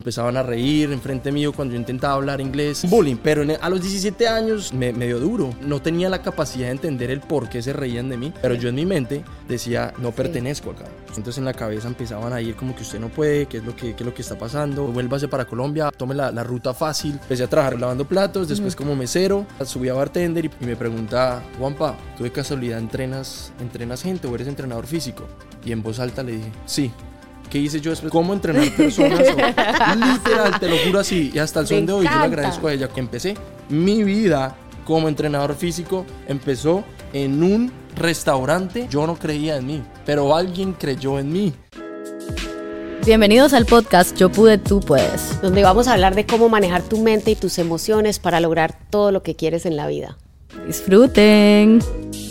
Empezaban a reír enfrente mío cuando yo intentaba hablar inglés. Bullying, pero a los 17 años me dio duro. No tenía la capacidad de entender el por qué se reían de mí, pero yo en mi mente decía, no pertenezco acá. Entonces en la cabeza empezaban a ir como que usted no puede, qué es lo que está pasando, vuélvase para Colombia, tome la ruta fácil. Empecé a trabajar lavando platos, después como mesero, subí a bartender y me pregunta, Juanpa, ¿tú de casualidad entrenas gente o eres entrenador físico? Y en voz alta le dije, sí. ¿Qué hice yo después? ¿Cómo entrenar personas? Literal, te lo juro así. Y hasta el son de hoy yo le agradezco a ella que empecé. Mi vida como entrenador físico empezó en un restaurante. Yo no creía en mí, pero alguien creyó en mí. Bienvenidos al podcast Yo Pude, Tú Puedes, donde vamos a hablar de cómo manejar tu mente y tus emociones para lograr todo lo que quieres en la vida. Disfruten.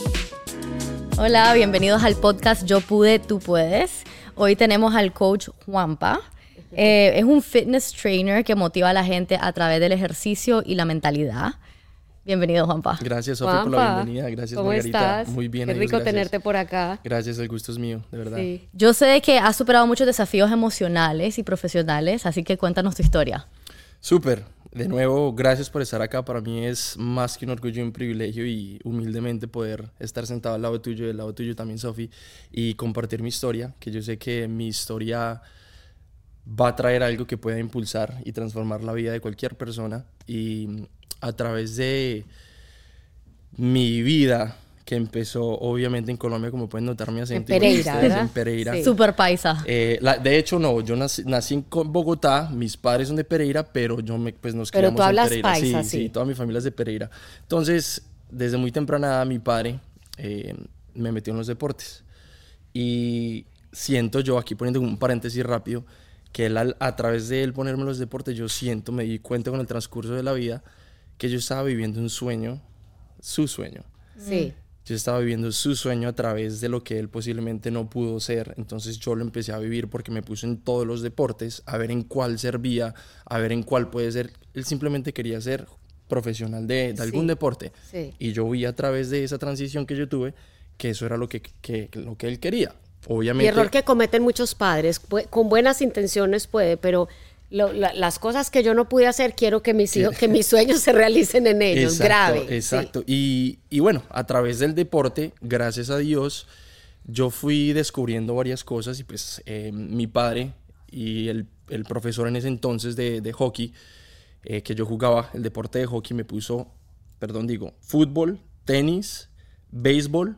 Hola, bienvenidos al podcast Yo Pude, Tú Puedes. Hoy tenemos al coach Juanpa. Es un fitness trainer que motiva a la gente a través del ejercicio y la mentalidad. Bienvenido, Juanpa. Gracias, Sofi, por la bienvenida. Gracias, ¿Cómo Margarita. estás? Muy bien. Qué rico tenerte por acá. Gracias, el gusto es mío, de verdad. Sí. Yo sé que has superado muchos desafíos emocionales y profesionales, así que cuéntanos tu historia. Súper. De nuevo, gracias por estar acá. Para mí es más que un orgullo y un privilegio y humildemente poder estar sentado al lado tuyo y al lado tuyo también, Sofi, y compartir mi historia, que yo sé que mi historia va a traer algo que pueda impulsar y transformar la vida de cualquier persona. Y a través de mi vida, que empezó obviamente en Colombia, como pueden notar mi acento. En Pereira, ¿verdad? En Pereira. Sí. Súper paisa. De hecho, no, yo nací en Bogotá, mis padres son de Pereira, pero pues nos criamos en Pereira. Pero tú hablas Sí, paisa, sí. Sí, toda mi familia es de Pereira. Entonces, desde muy temprana edad, mi padre me metió en los deportes. Y siento yo, aquí poniendo un paréntesis rápido, que él, a través de él ponerme en los deportes, me di cuenta con el transcurso de la vida que yo estaba viviendo un sueño, su sueño. Sí. Yo estaba viviendo su sueño a través de lo que él posiblemente no pudo ser. Entonces yo lo empecé a vivir porque me puse en todos los deportes, a ver en cuál servía, a ver en cuál puede ser. Él simplemente quería ser profesional de algún deporte. Sí. Y yo vi a través de esa transición que yo tuve que eso era lo que él quería. Obviamente. Y error que cometen muchos padres, con buenas intenciones pero las cosas que yo no pude hacer, quiero que mis sueños se realicen en ellos. Grave. Exacto. Sí. Y bueno, a través del deporte, gracias a Dios, yo fui descubriendo varias cosas y pues mi padre y el profesor en ese entonces de hockey, que yo jugaba, el deporte de hockey me puso, fútbol, tenis, béisbol,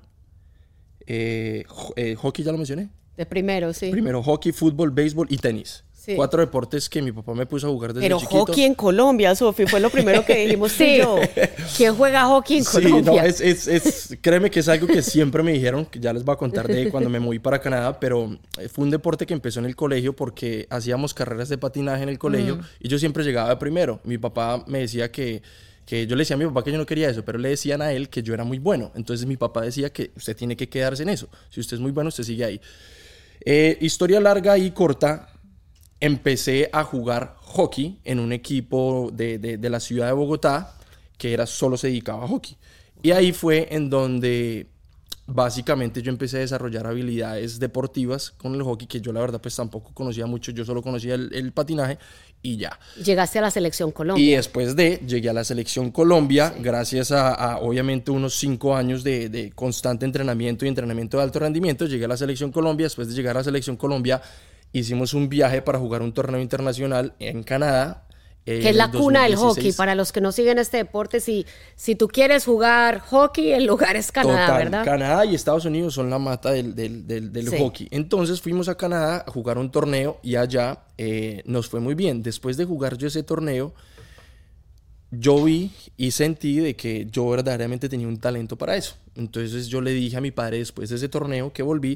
hockey ya lo mencioné. De primero, sí. Primero hockey, fútbol, béisbol y tenis. Sí. 4 deportes que mi papá me puso a jugar desde chiquito. Pero hockey en Colombia, Sofi, fue lo primero que dijimos tú y yo. ¿Quién juega hockey en Colombia? Sí, créeme que es algo que siempre me dijeron, que ya les voy a contar de cuando me moví para Canadá, pero fue un deporte que empezó en el colegio porque hacíamos carreras de patinaje en el colegio y yo siempre llegaba de primero. Mi papá me decía que yo le decía a mi papá que yo no quería eso, pero le decían a él que yo era muy bueno. Entonces mi papá decía que usted tiene que quedarse en eso. Si usted es muy bueno, usted sigue ahí. Historia larga y corta. Empecé a jugar hockey en un equipo de la ciudad de Bogotá que solo se dedicaba a hockey. Y ahí fue en donde básicamente yo empecé a desarrollar habilidades deportivas con el hockey, que yo la verdad pues tampoco conocía mucho, yo solo conocía el patinaje y ya. Llegaste a la Selección Colombia. Y después llegué a la Selección Colombia, sí, gracias a obviamente unos 5 años de constante entrenamiento y entrenamiento de alto rendimiento, llegué a la Selección Colombia. Después de llegar a la Selección Colombia, hicimos un viaje para jugar un torneo internacional en Canadá. Que es la cuna del hockey. Para los que no siguen este deporte, si tú quieres jugar hockey, el lugar es Canadá, total, ¿verdad? Canadá y Estados Unidos son la mata del sí, hockey. Entonces fuimos a Canadá a jugar un torneo y allá nos fue muy bien. Después de jugar yo ese torneo, yo vi y sentí de que yo verdaderamente tenía un talento para eso. Entonces yo le dije a mi padre después de ese torneo que volví,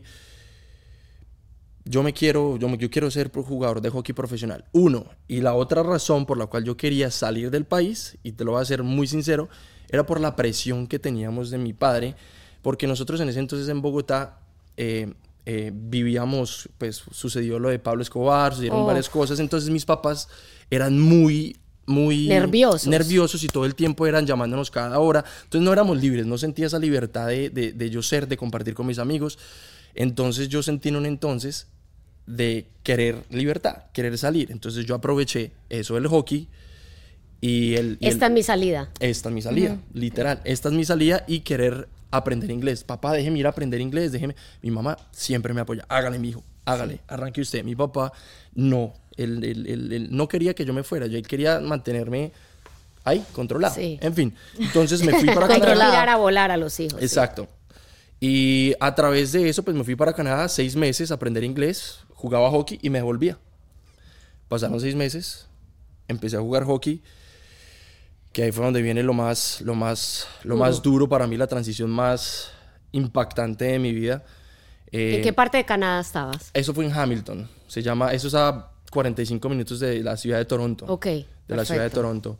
yo quiero ser jugador de hockey profesional. Y la otra razón por la cual yo quería salir del país, y te lo voy a ser muy sincero, era por la presión que teníamos de mi padre, porque nosotros en ese entonces en Bogotá vivíamos, pues sucedió lo de Pablo Escobar, sucedieron varias cosas, entonces mis papás eran muy nerviosos y todo el tiempo eran llamándonos cada hora, entonces no éramos libres, no sentía esa libertad de yo ser, de compartir con mis amigos. Entonces yo sentí en un entonces de querer libertad, querer salir. Entonces yo aproveché eso del hockey Esta es mi salida. Esta es mi salida, literal. Esta es mi salida y querer aprender inglés. Papá, déjeme ir a aprender inglés, déjeme. Mi mamá siempre me apoya. Hágale, mijo, hágale, arranque usted. Mi papá, no. Él no quería que yo me fuera. Él quería mantenerme ahí, controlado. Sí. En fin, entonces me fui para Controlar Canadá. tirar a volar a los hijos. Exacto. Y a través de eso, pues me fui para Canadá 6 meses a aprender inglés, jugaba hockey y me devolvía. Pasaron 6 meses, empecé a jugar hockey, que ahí fue donde viene lo más duro para mí, la transición más impactante de mi vida. ¿En qué parte de Canadá estabas? Eso fue en Hamilton. Eso es a 45 minutos de la ciudad de Toronto. Ok, de perfecto. la ciudad de Toronto.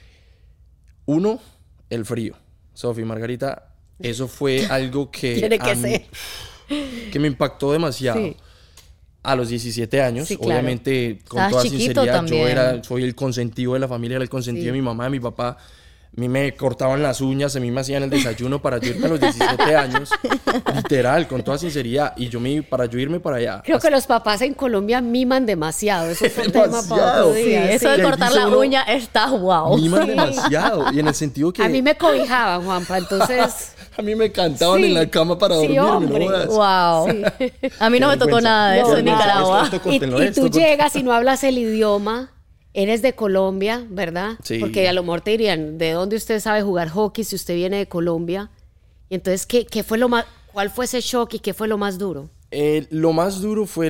Uno, el frío. Sofi, Margarita, eso fue algo que, Tiene que ser. que me impactó demasiado. Sí. A los 17 años, Sí, claro. obviamente, con Estabas toda chiquito sinceridad, también. soy el consentido de la familia, era el consentido Sí. de mi mamá, de mi papá. A mí me cortaban las uñas, a mí me hacían el desayuno para yo irme a los 17 años, literal, con toda sinceridad. Y para yo irme para allá. Creo que los papás en Colombia miman demasiado. Eso fue un tema para Demasiado. otro Sí, día. eso de Y ahí cortar dice la uno, uña está wow. miman demasiado. Y en el sentido que A mí me cobijaban, Juanpa, entonces... a mí me cantaban Sí. en la cama para Sí, dormirme, hombre. no jodas. Wow. A mí no me tocó nada de No, eso en nada. Nicaragua. Esto Y cuéntenlo, tú esto llegas y no hablas el idioma, eres de Colombia, ¿verdad? Sí. Porque a lo mejor te dirían, ¿de dónde usted sabe jugar hockey si usted viene de Colombia? Y entonces, ¿qué fue lo más, cuál fue ese shock y qué fue lo más duro? Lo más duro fue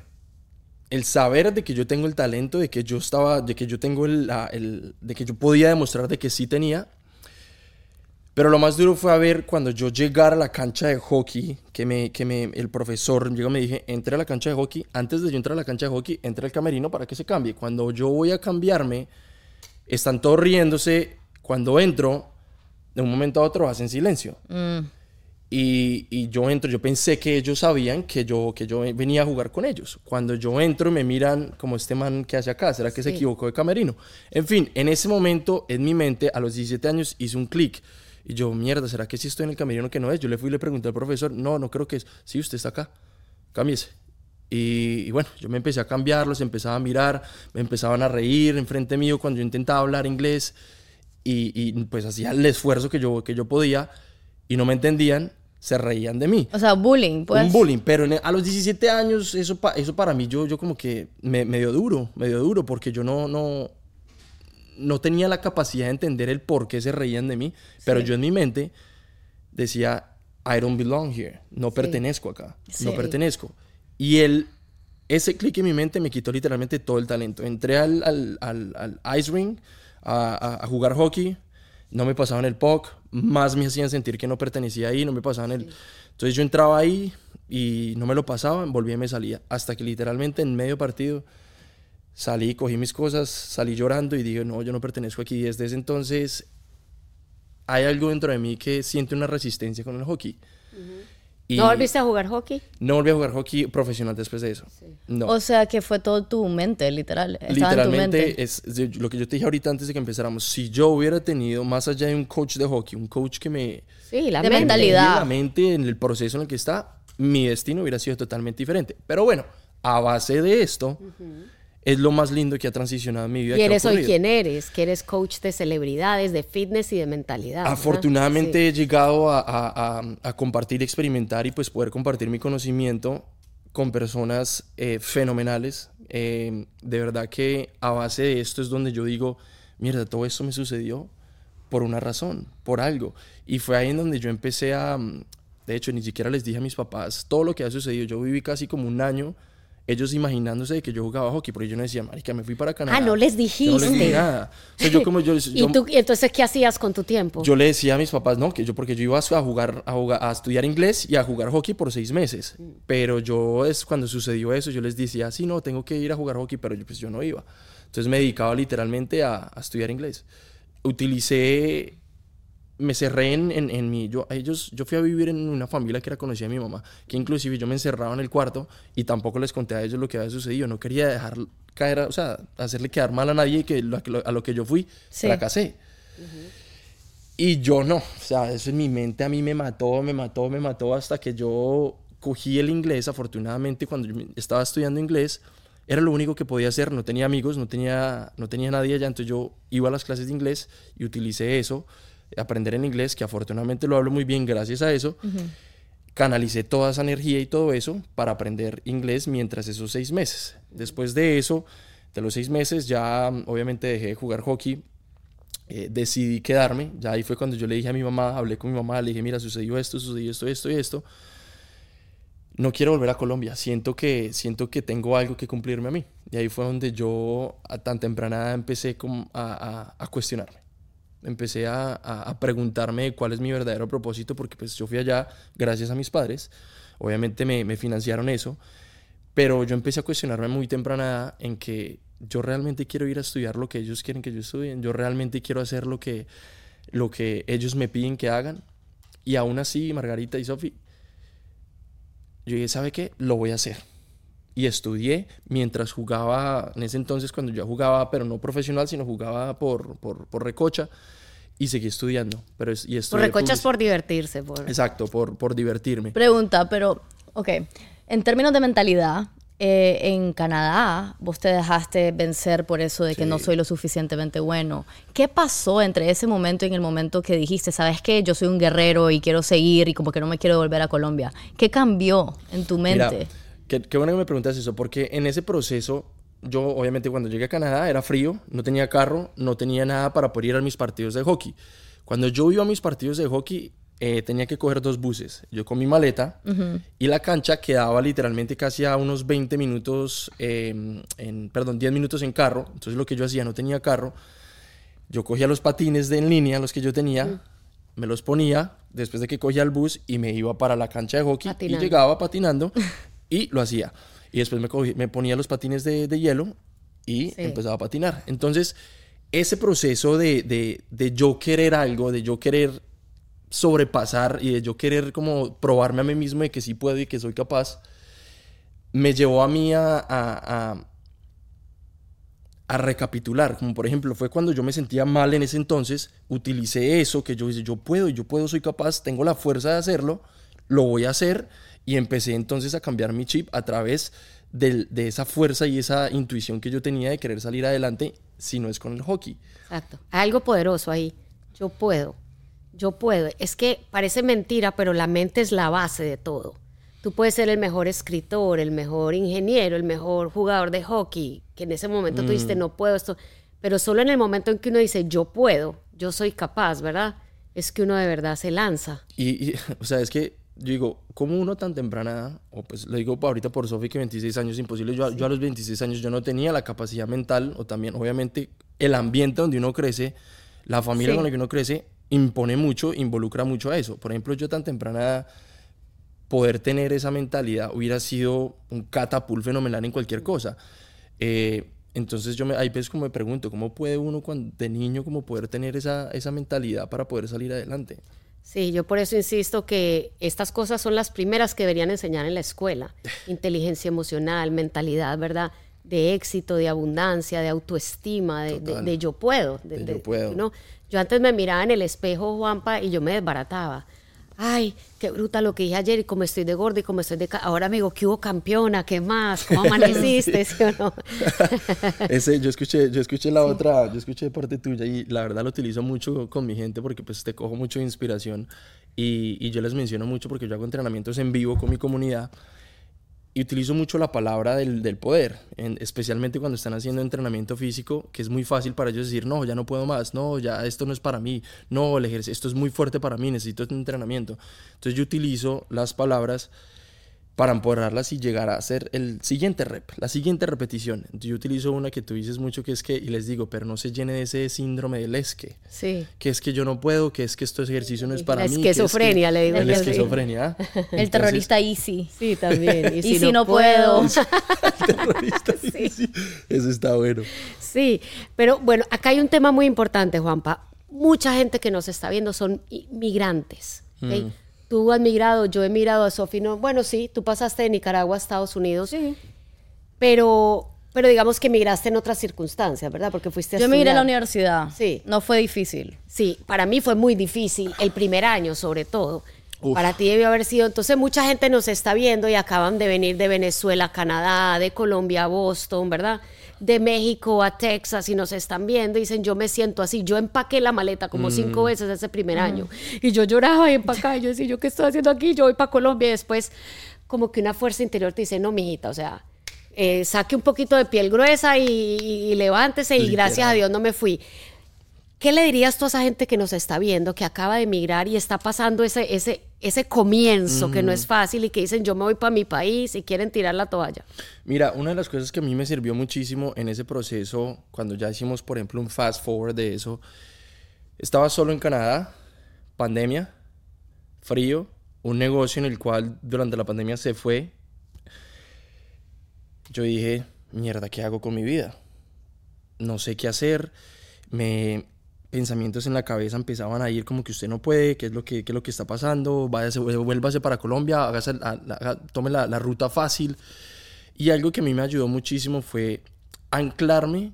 el saber de que yo tengo el talento, de que yo tengo de que yo podía demostrar de que sí tenía. Pero lo más duro fue ver cuando yo llegara a la cancha de hockey, el profesor llegó y me dije, entre a la cancha de hockey. Antes de yo entrar a la cancha de hockey, entre al camerino para que se cambie. Cuando yo voy a cambiarme, están todos riéndose. Cuando entro, de un momento a otro hacen silencio. Y yo entro, yo pensé que ellos sabían que yo venía a jugar con ellos. Cuando yo entro me miran como este man que hace acá, ¿será que se equivocó de camerino? En fin, en ese momento, en mi mente, a los 17 años, hice un clic. Y yo, mierda, ¿será que sí estoy en el camerino que no es? Yo le fui y le pregunté al profesor, no creo que es. Sí, usted está acá, cámbiese. Y bueno, yo me empecé a cambiar, los empezaba a mirar, me empezaban a reír enfrente mío cuando yo intentaba hablar inglés. Y pues hacía el esfuerzo que yo podía y no me entendían. Se reían de mí. O sea, bullying, pues. Un bullying, pero a los 17 años, eso para mí, yo como que me dio duro, porque yo no tenía la capacidad de entender el por qué se reían de mí, pero yo en mi mente decía, I don't belong here, no pertenezco acá, no pertenezco. Y ese clic en mi mente me quitó literalmente todo el talento. Entré al ice ring a jugar hockey. No me pasaban el puck, más me hacían sentir que no pertenecía ahí, no me pasaban Entonces yo entraba ahí y no me lo pasaban, volvía y me salía. Hasta que literalmente en medio partido salí, cogí mis cosas, salí llorando y dije, no, yo no pertenezco aquí. Y desde ese entonces hay algo dentro de mí que siente una resistencia con el hockey. Y ¿No volviste a jugar hockey? no volví a jugar hockey profesional después de eso. No. O sea, que fue todo tu mente, literal. Estaba en tu mente. Literalmente, es lo que yo te dije ahorita antes de que empezáramos. Si yo hubiera tenido, más allá de un coach de hockey, un coach que me... Sí, la De mente. mentalidad. la mente en el proceso en el que está, mi destino hubiera sido totalmente diferente. Pero bueno, a base de esto, es lo más lindo que ha transicionado en mi vida. Y que ha eres hoy ocurrido. quien eres, que eres coach de celebridades, de fitness y de mentalidad. ¿verdad? Afortunadamente he llegado a compartir, experimentar y pues poder compartir mi conocimiento con personas fenomenales. De verdad que a base de esto es donde yo digo, mierda, todo esto me sucedió por una razón, por algo. Y fue ahí en donde yo empecé de hecho, ni siquiera les dije a mis papás todo lo que ha sucedido. Yo viví casi como un año ellos imaginándose de que yo jugaba hockey, porque yo no decía, marica, me fui para Canadá. Ah, no les Yo dijiste. no les dije nada. O sea, ¿Y entonces qué hacías con tu tiempo? yo le decía a mis papás, no, porque yo iba a estudiar inglés y a jugar hockey por 6 meses. Pero cuando sucedió eso, yo les decía, sí, no, tengo que ir a jugar hockey, pero yo no iba. Entonces me dedicaba literalmente a estudiar inglés. Me cerré en mi... Yo fui a vivir en una familia que era conocida de mi mamá, que inclusive yo me encerraba en el cuarto y tampoco les conté a ellos lo que había sucedido. No quería dejar caer, o sea, hacerle quedar mal a nadie y que a lo que yo fui, fracasé. Y yo no, o sea, eso en mi mente a mí me mató hasta que yo cogí el inglés. Afortunadamente, cuando yo estaba estudiando inglés, era lo único que podía hacer. No tenía amigos, no tenía nadie allá. Entonces yo iba a las clases de inglés y utilicé eso, aprender en inglés, que afortunadamente lo hablo muy bien gracias a eso. Canalicé toda esa energía y todo eso para aprender inglés mientras esos 6 meses. Después de eso, de los 6 meses, ya obviamente dejé de jugar hockey. Decidí quedarme. Ya ahí fue cuando yo le dije a mi mamá, hablé con mi mamá, le dije, mira, sucedió esto y esto. No quiero volver a Colombia. Siento que tengo algo que cumplirme a mí. Y ahí fue donde yo a tan temprana edad empecé a cuestionarme. Empecé a preguntarme cuál es mi verdadero propósito, porque pues yo fui allá gracias a mis padres. Obviamente me financiaron eso, pero yo empecé a cuestionarme muy temprana edad en que yo realmente quiero ir a estudiar lo que ellos quieren que yo estudie. Yo realmente quiero hacer lo que ellos me piden que hagan. Y aún así, Margarita y Sofi, yo dije, ¿sabe qué? Lo voy a hacer. Y estudié mientras jugaba, en ese entonces cuando yo jugaba, pero no profesional, sino jugaba por recocha, y seguí estudiando. Pero por recocha es por divertirse. Exacto, por divertirme. Pregunta, pero, ok, en términos de mentalidad, en Canadá vos te dejaste vencer por eso de que no soy lo suficientemente bueno. ¿Qué pasó entre ese momento y en el momento que dijiste, sabes qué, yo soy un guerrero y quiero seguir y como que no me quiero volver a Colombia? ¿Qué cambió en tu mente? Mira, qué bueno que me preguntas eso, porque en ese proceso, yo obviamente cuando llegué a Canadá era frío, no tenía carro, no tenía nada para poder ir a mis partidos de hockey. Cuando yo iba a mis partidos de hockey, tenía que coger 2 buses. Yo con mi maleta, y la cancha quedaba literalmente casi a unos 20 minutos, 10 minutos en carro. Entonces lo que yo hacía, no tenía carro, yo cogía los patines en línea, los que yo tenía, me los ponía después de que cogía el bus y me iba para la cancha de hockey y llegaba patinando y lo hacía. Y después me ponía los patines de hielo y empezaba a patinar. Entonces, ese proceso de yo querer algo, de yo querer sobrepasar y de yo querer como probarme a mí mismo de que sí puedo y que soy capaz, me llevó a mí a recapitular. Como por ejemplo, fue cuando yo me sentía mal en ese entonces, utilicé eso que yo dije, yo puedo, soy capaz, tengo la fuerza de hacerlo, lo voy a hacer. Y empecé entonces a cambiar mi chip a través de esa fuerza y esa intuición que yo tenía de querer salir adelante, si no es con el hockey. Exacto. Hay algo poderoso ahí. Yo puedo. Es que parece mentira, pero la mente es la base de todo. Tú puedes ser el mejor escritor, el mejor ingeniero, el mejor jugador de hockey, que en ese momento tú dijiste, no puedo esto. Pero solo en el momento en que uno dice, yo puedo, yo soy capaz, ¿verdad? Es que uno de verdad se lanza. O sea, es que yo digo, ¿cómo uno tan temprana, o pues lo digo ahorita por Sofi que 26 años es imposible, yo a los 26 años yo no tenía la capacidad mental, o también obviamente el ambiente donde uno crece, la familia con la que uno crece, impone mucho, involucra mucho a eso. Por ejemplo, yo tan temprana poder tener esa mentalidad hubiera sido un catapult fenomenal en cualquier cosa. Entonces ahí pues como me pregunto, ¿cómo puede uno de niño como poder tener esa mentalidad para poder salir adelante? Sí, yo por eso insisto que estas cosas son las primeras que deberían enseñar en la escuela. Inteligencia emocional, mentalidad, ¿verdad? De éxito, de abundancia, de autoestima, de yo puedo. De yo puedo. ¿No? Yo antes me miraba en el espejo, Juanpa, y yo me desbarataba. Ay, qué bruta lo que dije ayer, y como estoy de gorda y como estoy de... Ahora me digo, ¿qué hubo, campeona? ¿Qué más? ¿Cómo amaneciste? ¿Sí o no? Yo escuché parte tuya y la verdad lo utilizo mucho con mi gente porque pues te cojo mucho de inspiración y yo les menciono mucho porque yo hago entrenamientos en vivo con mi comunidad y utilizo mucho la palabra del poder, especialmente cuando están haciendo entrenamiento físico, que es muy fácil para ellos decir, no, ya no puedo más, no, ya esto no es para mí, no, esto es muy fuerte para mí, necesito este entrenamiento. Entonces yo utilizo las palabras para empoderarlas y llegar a hacer el siguiente la siguiente repetición. Entonces yo utilizo una que tú dices mucho, que es que, y les digo, pero no se llene de ese síndrome del que es que yo no puedo, que es que este ejercicio no es para mí. La esquizofrenia, le digo. La esquizofrenia. El terrorista Easy. Sí, también. Y si no puedo. El terrorista Easy. Eso está bueno. Sí, pero bueno, acá hay un tema muy importante, Juanpa. Mucha gente que nos está viendo son migrantes, ¿okay? Tú has migrado, yo he migrado, a Sofi no. Bueno, sí, tú pasaste de Nicaragua a Estados Unidos, pero digamos que migraste en otras circunstancias, ¿verdad? Porque fuiste a estudiar. Yo migré a la universidad. Sí. No fue difícil. Sí, para mí fue muy difícil, el primer año sobre todo. Uf. Para ti debió haber sido, entonces mucha gente nos está viendo y acaban de venir de Venezuela a Canadá, de Colombia a Boston, ¿verdad? De México a Texas y nos están viendo y dicen, yo me siento así, yo empaqué la maleta como 5 veces ese primer año y yo lloraba y empacaba y yo decía, ¿yo qué estoy haciendo aquí? Yo voy para Colombia y después como que una fuerza interior te dice, no, mijita, o sea, saque un poquito de piel gruesa y levántese y gracias a Dios no me fui. ¿Qué le dirías tú a esa gente que nos está viendo, que acaba de emigrar y está pasando ese comienzo que no es fácil y que dicen yo me voy para mi país y quieren tirar la toalla? Mira, una de las cosas que a mí me sirvió muchísimo en ese proceso, cuando ya hicimos, por ejemplo, un fast forward de eso, estaba solo en Canadá, pandemia, frío, un negocio en el cual durante la pandemia se fue. Yo dije, mierda, ¿qué hago con mi vida? No sé qué hacer, pensamientos en la cabeza empezaban a ir como que usted no puede, qué es lo que está pasando, vuélvase para Colombia, tome la ruta fácil. Y algo que a mí me ayudó muchísimo fue anclarme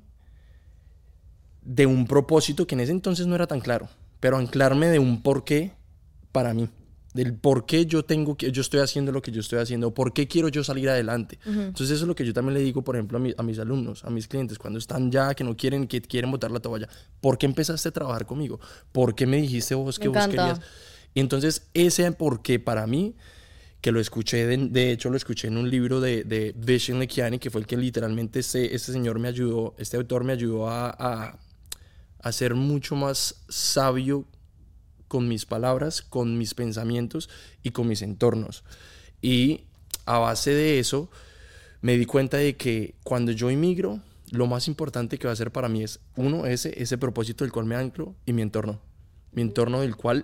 de un propósito que en ese entonces no era tan claro, pero anclarme de un porqué para mí, del por qué yo estoy haciendo lo que yo estoy haciendo, por qué quiero yo salir adelante. Entonces eso es lo que yo también le digo, por ejemplo, a mis alumnos, a mis clientes, cuando están ya, que quieren botar la toalla. ¿Por qué empezaste a trabajar conmigo? ¿Por qué me dijiste vos que vos querías? Y entonces ese por qué para mí, que lo escuché, de hecho lo escuché en un libro de Vishen Lakhiani, que fue el que literalmente este señor me ayudó, este autor me ayudó a ser mucho más sabio con mis palabras, con mis pensamientos y con mis entornos. Y a base de eso me di cuenta de que cuando yo emigro, lo más importante que va a ser para mí es, uno, ese propósito del cual me anclo, y mi entorno del cual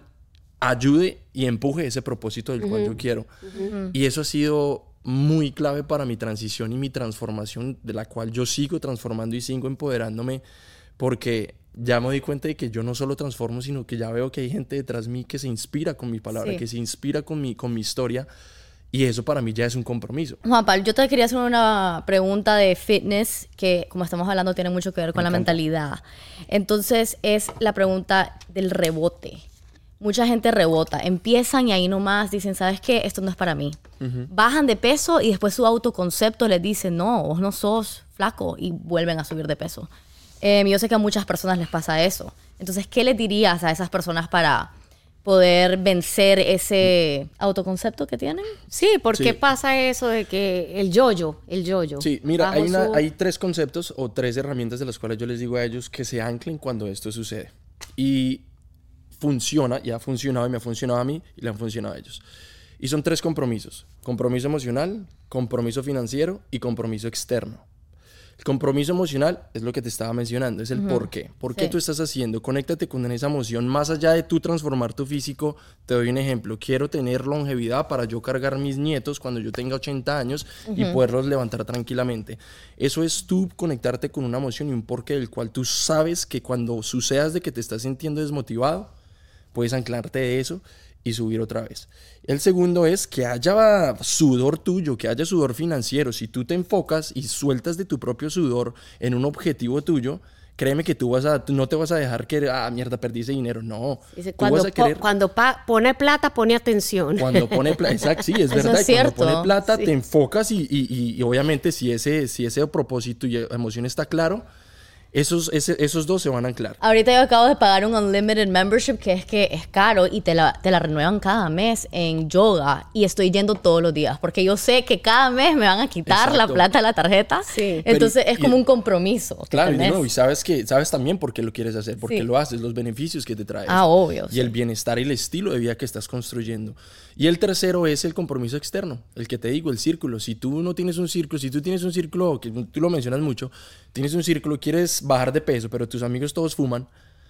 ayude y empuje ese propósito del cual yo quiero. Y eso ha sido muy clave para mi transición y mi transformación, de la cual yo sigo transformando y sigo empoderándome, porque ya me di cuenta de que yo no solo transformo, sino que ya veo que hay gente detrás de mí que se inspira con mi palabra, que se inspira con mi historia, y eso para mí ya es un compromiso. Juan Pablo, yo te quería hacer una pregunta de fitness que, como estamos hablando, tiene mucho que ver con la mentalidad. Entonces, es la pregunta del rebote. Mucha gente rebota, empiezan y ahí nomás dicen, ¿sabes qué? Esto no es para mí. Bajan de peso y después su autoconcepto les dice, no, vos no sos flaco, y vuelven a subir de peso. Yo sé que a muchas personas les pasa eso. Entonces, ¿qué les dirías a esas personas para poder vencer ese autoconcepto que tienen? Sí, ¿por qué pasa eso de que el yo-yo? Sí, mira, hay 3 conceptos o 3 herramientas de las cuales yo les digo a ellos que se anclen cuando esto sucede. Y funciona, y ha funcionado y me ha funcionado a mí y le han funcionado a ellos. Y son 3 compromisos: compromiso emocional, compromiso financiero y compromiso externo. El compromiso emocional es lo que te estaba mencionando, es el por qué. ¿Por qué tú estás haciendo? Conéctate con esa emoción. Más allá de tú transformar tu físico, te doy un ejemplo. Quiero tener longevidad para yo cargar mis nietos cuando yo tenga 80 años y poderlos levantar tranquilamente. Eso es tú conectarte con una emoción y un porqué del cual tú sabes que cuando sucedas de que te estás sintiendo desmotivado, puedes anclarte de eso y subir otra vez. El segundo es que haya sudor tuyo, que haya sudor financiero. Si tú te enfocas y sueltas de tu propio sudor en un objetivo tuyo, créeme que no te vas a dejar que, mierda, perdí ese dinero. No. Dice, cuando pone plata, pone atención. Cuando pone plata, exacto, sí, es verdad. Es cierto. Cuando pone plata, te enfocas y obviamente si ese propósito y emoción está claro, esos 2 se van a anclar. Ahorita yo acabo de pagar un Unlimited Membership que es caro y te la renuevan cada mes en yoga, y estoy yendo todos los días porque yo sé que cada mes me van a quitar la plata de la tarjeta. Sí. Entonces es como un compromiso. Claro, y sabes también por qué lo quieres hacer, por qué lo haces, los beneficios que te traes. Obvio. Y el bienestar y el estilo de vida que estás construyendo. Y el tercero es el compromiso externo, el que te digo, el círculo. Si tú no tienes un círculo, si tú tienes un círculo, que tú lo mencionas mucho, tienes un círculo, quieres bajar de peso, pero tus amigos todos fuman,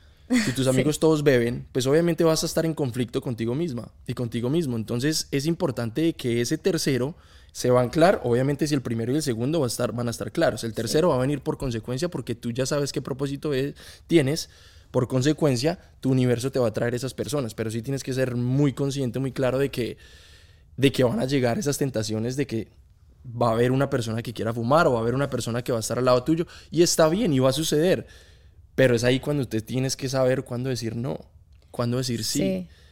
si tus amigos todos beben, pues obviamente vas a estar en conflicto contigo misma y contigo mismo. Entonces es importante que ese tercero se va a anclar. Obviamente si el primero y el segundo van a estar claros, el tercero va a venir por consecuencia, porque tú ya sabes qué propósito tienes. Por consecuencia, tu universo te va a traer esas personas, pero sí tienes que ser muy consciente, muy claro de que van a llegar esas tentaciones, de que va a haber una persona que quiera fumar o va a haber una persona que va a estar al lado tuyo, y está bien y va a suceder, pero es ahí cuando usted tienes que saber cuándo decir no, cuándo decir sí.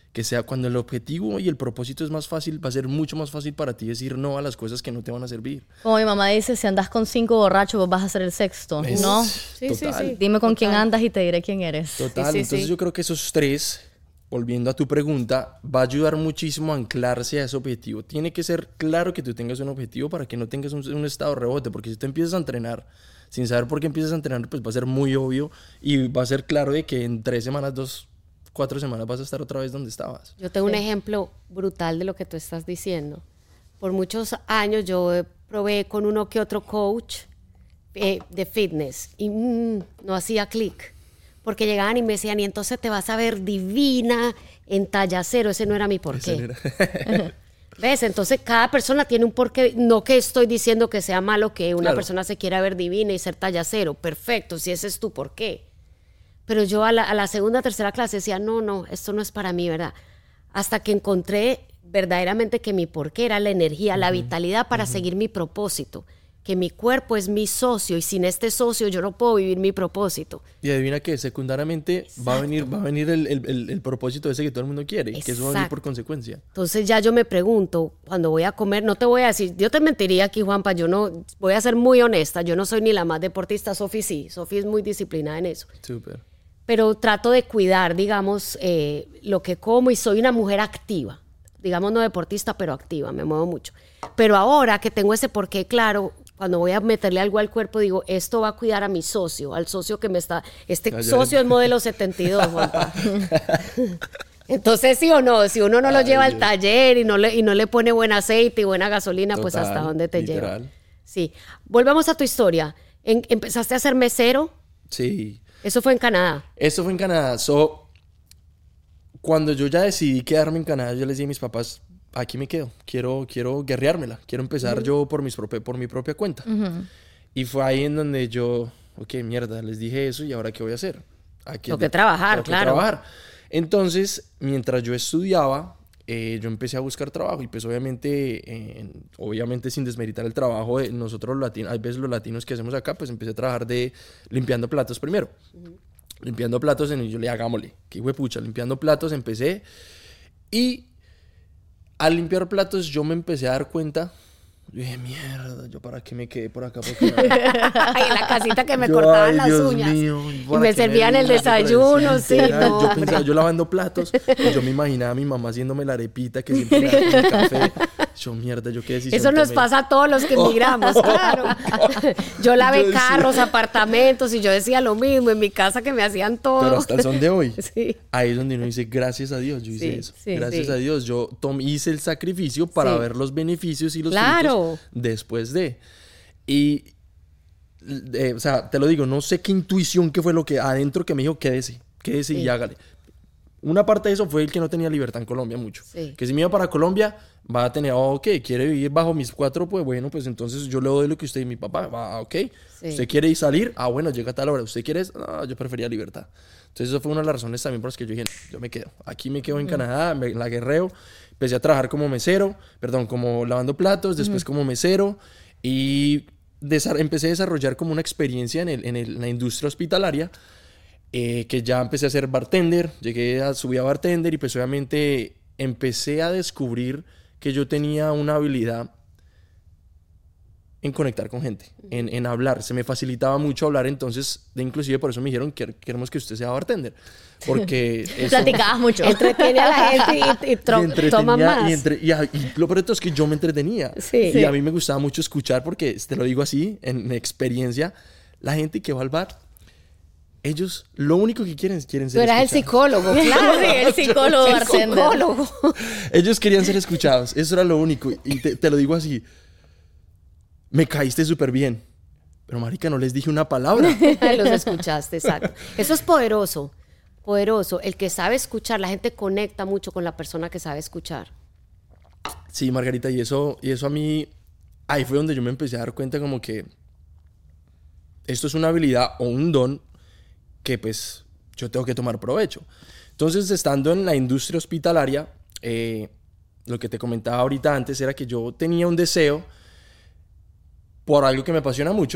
que sea cuando el objetivo y el propósito es más fácil, va a ser mucho más fácil para ti decir no a las cosas que no te van a servir. Como mi mamá dice, si andas con 5 borrachos, vos vas a ser el sexto, ¿no? Sí. Dime con quién andas y te diré quién eres. Total, entonces yo creo que esos 3, volviendo a tu pregunta, va a ayudar muchísimo a anclarse a ese objetivo. Tiene que ser claro que tú tengas un objetivo para que no tengas un estado de rebote, porque si tú empiezas a entrenar sin saber por qué empiezas a entrenar, pues va a ser muy obvio y va a ser claro de que en 3 semanas, 4 semanas vas a estar otra vez donde estabas. Yo tengo un ejemplo brutal de lo que tú estás diciendo. Por muchos años yo probé con uno que otro coach de fitness y no hacía clic. Porque llegaban y me decían, y entonces te vas a ver divina en talla 0. Ese no era mi porqué. ¿Ves? Entonces cada persona tiene un porqué. No que estoy diciendo que sea malo que una persona se quiera ver divina y ser talla 0. Perfecto, si ese es tu porqué. Pero yo a la segunda, tercera clase decía, no, esto no es para mí, ¿verdad? Hasta que encontré verdaderamente que mi porqué era la energía, la vitalidad para seguir mi propósito. Que mi cuerpo es mi socio y sin este socio yo no puedo vivir mi propósito. Y adivina que secundariamente va a venir el propósito ese que todo el mundo quiere, que eso va a venir por consecuencia. Entonces ya yo me pregunto, cuando voy a comer, no te voy a decir, yo te mentiría aquí, Juanpa, yo no, voy a ser muy honesta, yo no soy ni la más deportista, Sofi sí, Sofi es muy disciplinada en eso. Súper. Pero trato de cuidar, digamos, lo que como y soy una mujer activa. Digamos, no deportista, pero activa, me muevo mucho. Pero ahora que tengo ese porqué claro, cuando voy a meterle algo al cuerpo, digo, esto va a cuidar a mi socio, al socio que me está... socio es modelo 72, Juanpa. Entonces, sí o no, si uno no lo lleva al taller y no le pone buen aceite y buena gasolina, total, pues hasta dónde te literal. Lleva. Sí. Volvamos a tu historia. ¿Empezaste a ser mesero? Sí. ¿Eso fue en Canadá? Eso fue en Canadá. Cuando yo ya decidí quedarme en Canadá, yo les dije a mis papás, aquí me quedo, quiero guerreármela, quiero empezar yo por mi propia cuenta. Y fue ahí en donde yo, ok, mierda, les dije eso y ahora ¿qué voy a hacer? Tengo que trabajar, claro. Entonces, mientras yo estudiaba, yo empecé a buscar trabajo y pues obviamente sin desmeritar el trabajo de nosotros los latinos, hay veces los latinos que hacemos acá, pues empecé a trabajar limpiando platos primero. Limpiando platos, y yo le hagámosle, que huepucha, limpiando platos empecé y al limpiar platos yo me empecé a dar cuenta, yo dije, mierda, ¿yo para qué me quedé por acá? Ay, en la casita que me cortaban las uñas. Mío, y me servían el desayuno, sí. No, yo pensaba, yo lavando platos, y yo me imaginaba a mi mamá haciéndome la arepita que siempre me daba con el café. Yo, mierda, ¿yo qué decisión Eso nos pasa a todos los que emigramos, claro. Yo lavé carros, apartamentos, y yo decía lo mismo en mi casa que me hacían todo. Pero hasta el son de hoy, sí. Ahí es donde uno dice, gracias a Dios, yo hice eso. Sí, gracias a Dios, yo hice el sacrificio para ver los beneficios y los frutos después de. Y, o sea, te lo digo, no sé qué intuición, qué fue lo que adentro que me dijo, quédese y hágale. Una parte de eso fue el que no tenía libertad en Colombia mucho. Sí. Que si me iba para Colombia, va a tener, ok, quiere vivir bajo mis 4, pues bueno, pues entonces yo le doy lo que usted y mi papá, ok. Sí. ¿Usted quiere ir salir? Ah, bueno, llega a tal hora. ¿Usted quiere? No, yo prefería libertad. Entonces eso fue una de las razones también por las que yo dije, yo me quedo. Aquí me quedo en Canadá, la guerreo. Empecé a trabajar como como lavando platos, después como mesero. Y empecé a desarrollar como una experiencia en la industria hospitalaria. Que ya empecé a ser bartender, subí a bartender y pues obviamente empecé a descubrir que yo tenía una habilidad en conectar con gente, en hablar. Se me facilitaba mucho hablar, entonces inclusive por eso me dijeron que queremos que usted sea bartender. Porque eso... Platicabas mucho. Entretiene a la gente y toma más. Y lo peor es que yo me entretenía. Sí. Y a mí me gustaba mucho escuchar porque, te lo digo así, en experiencia, la gente que va al bar, ellos lo único que quieren ser escuchados. Tú eras el psicólogo, claro. Sí, el psicólogo. El psicólogo. Ellos querían ser escuchados. Eso era lo único. Y te lo digo así. Me caíste súper bien. Pero, marica, no les dije una palabra. Los escuchaste, exacto. Eso es poderoso. Poderoso. El que sabe escuchar, la gente conecta mucho con la persona que sabe escuchar. Sí, Margarita. Y eso a mí... Ahí fue donde yo me empecé a dar cuenta como que... Esto es una habilidad o un don que pues yo tengo que tomar provecho. Entonces, estando en la industria hospitalaria, lo que te comentaba ahorita antes era que yo tenía un deseo por algo que me apasiona mucho,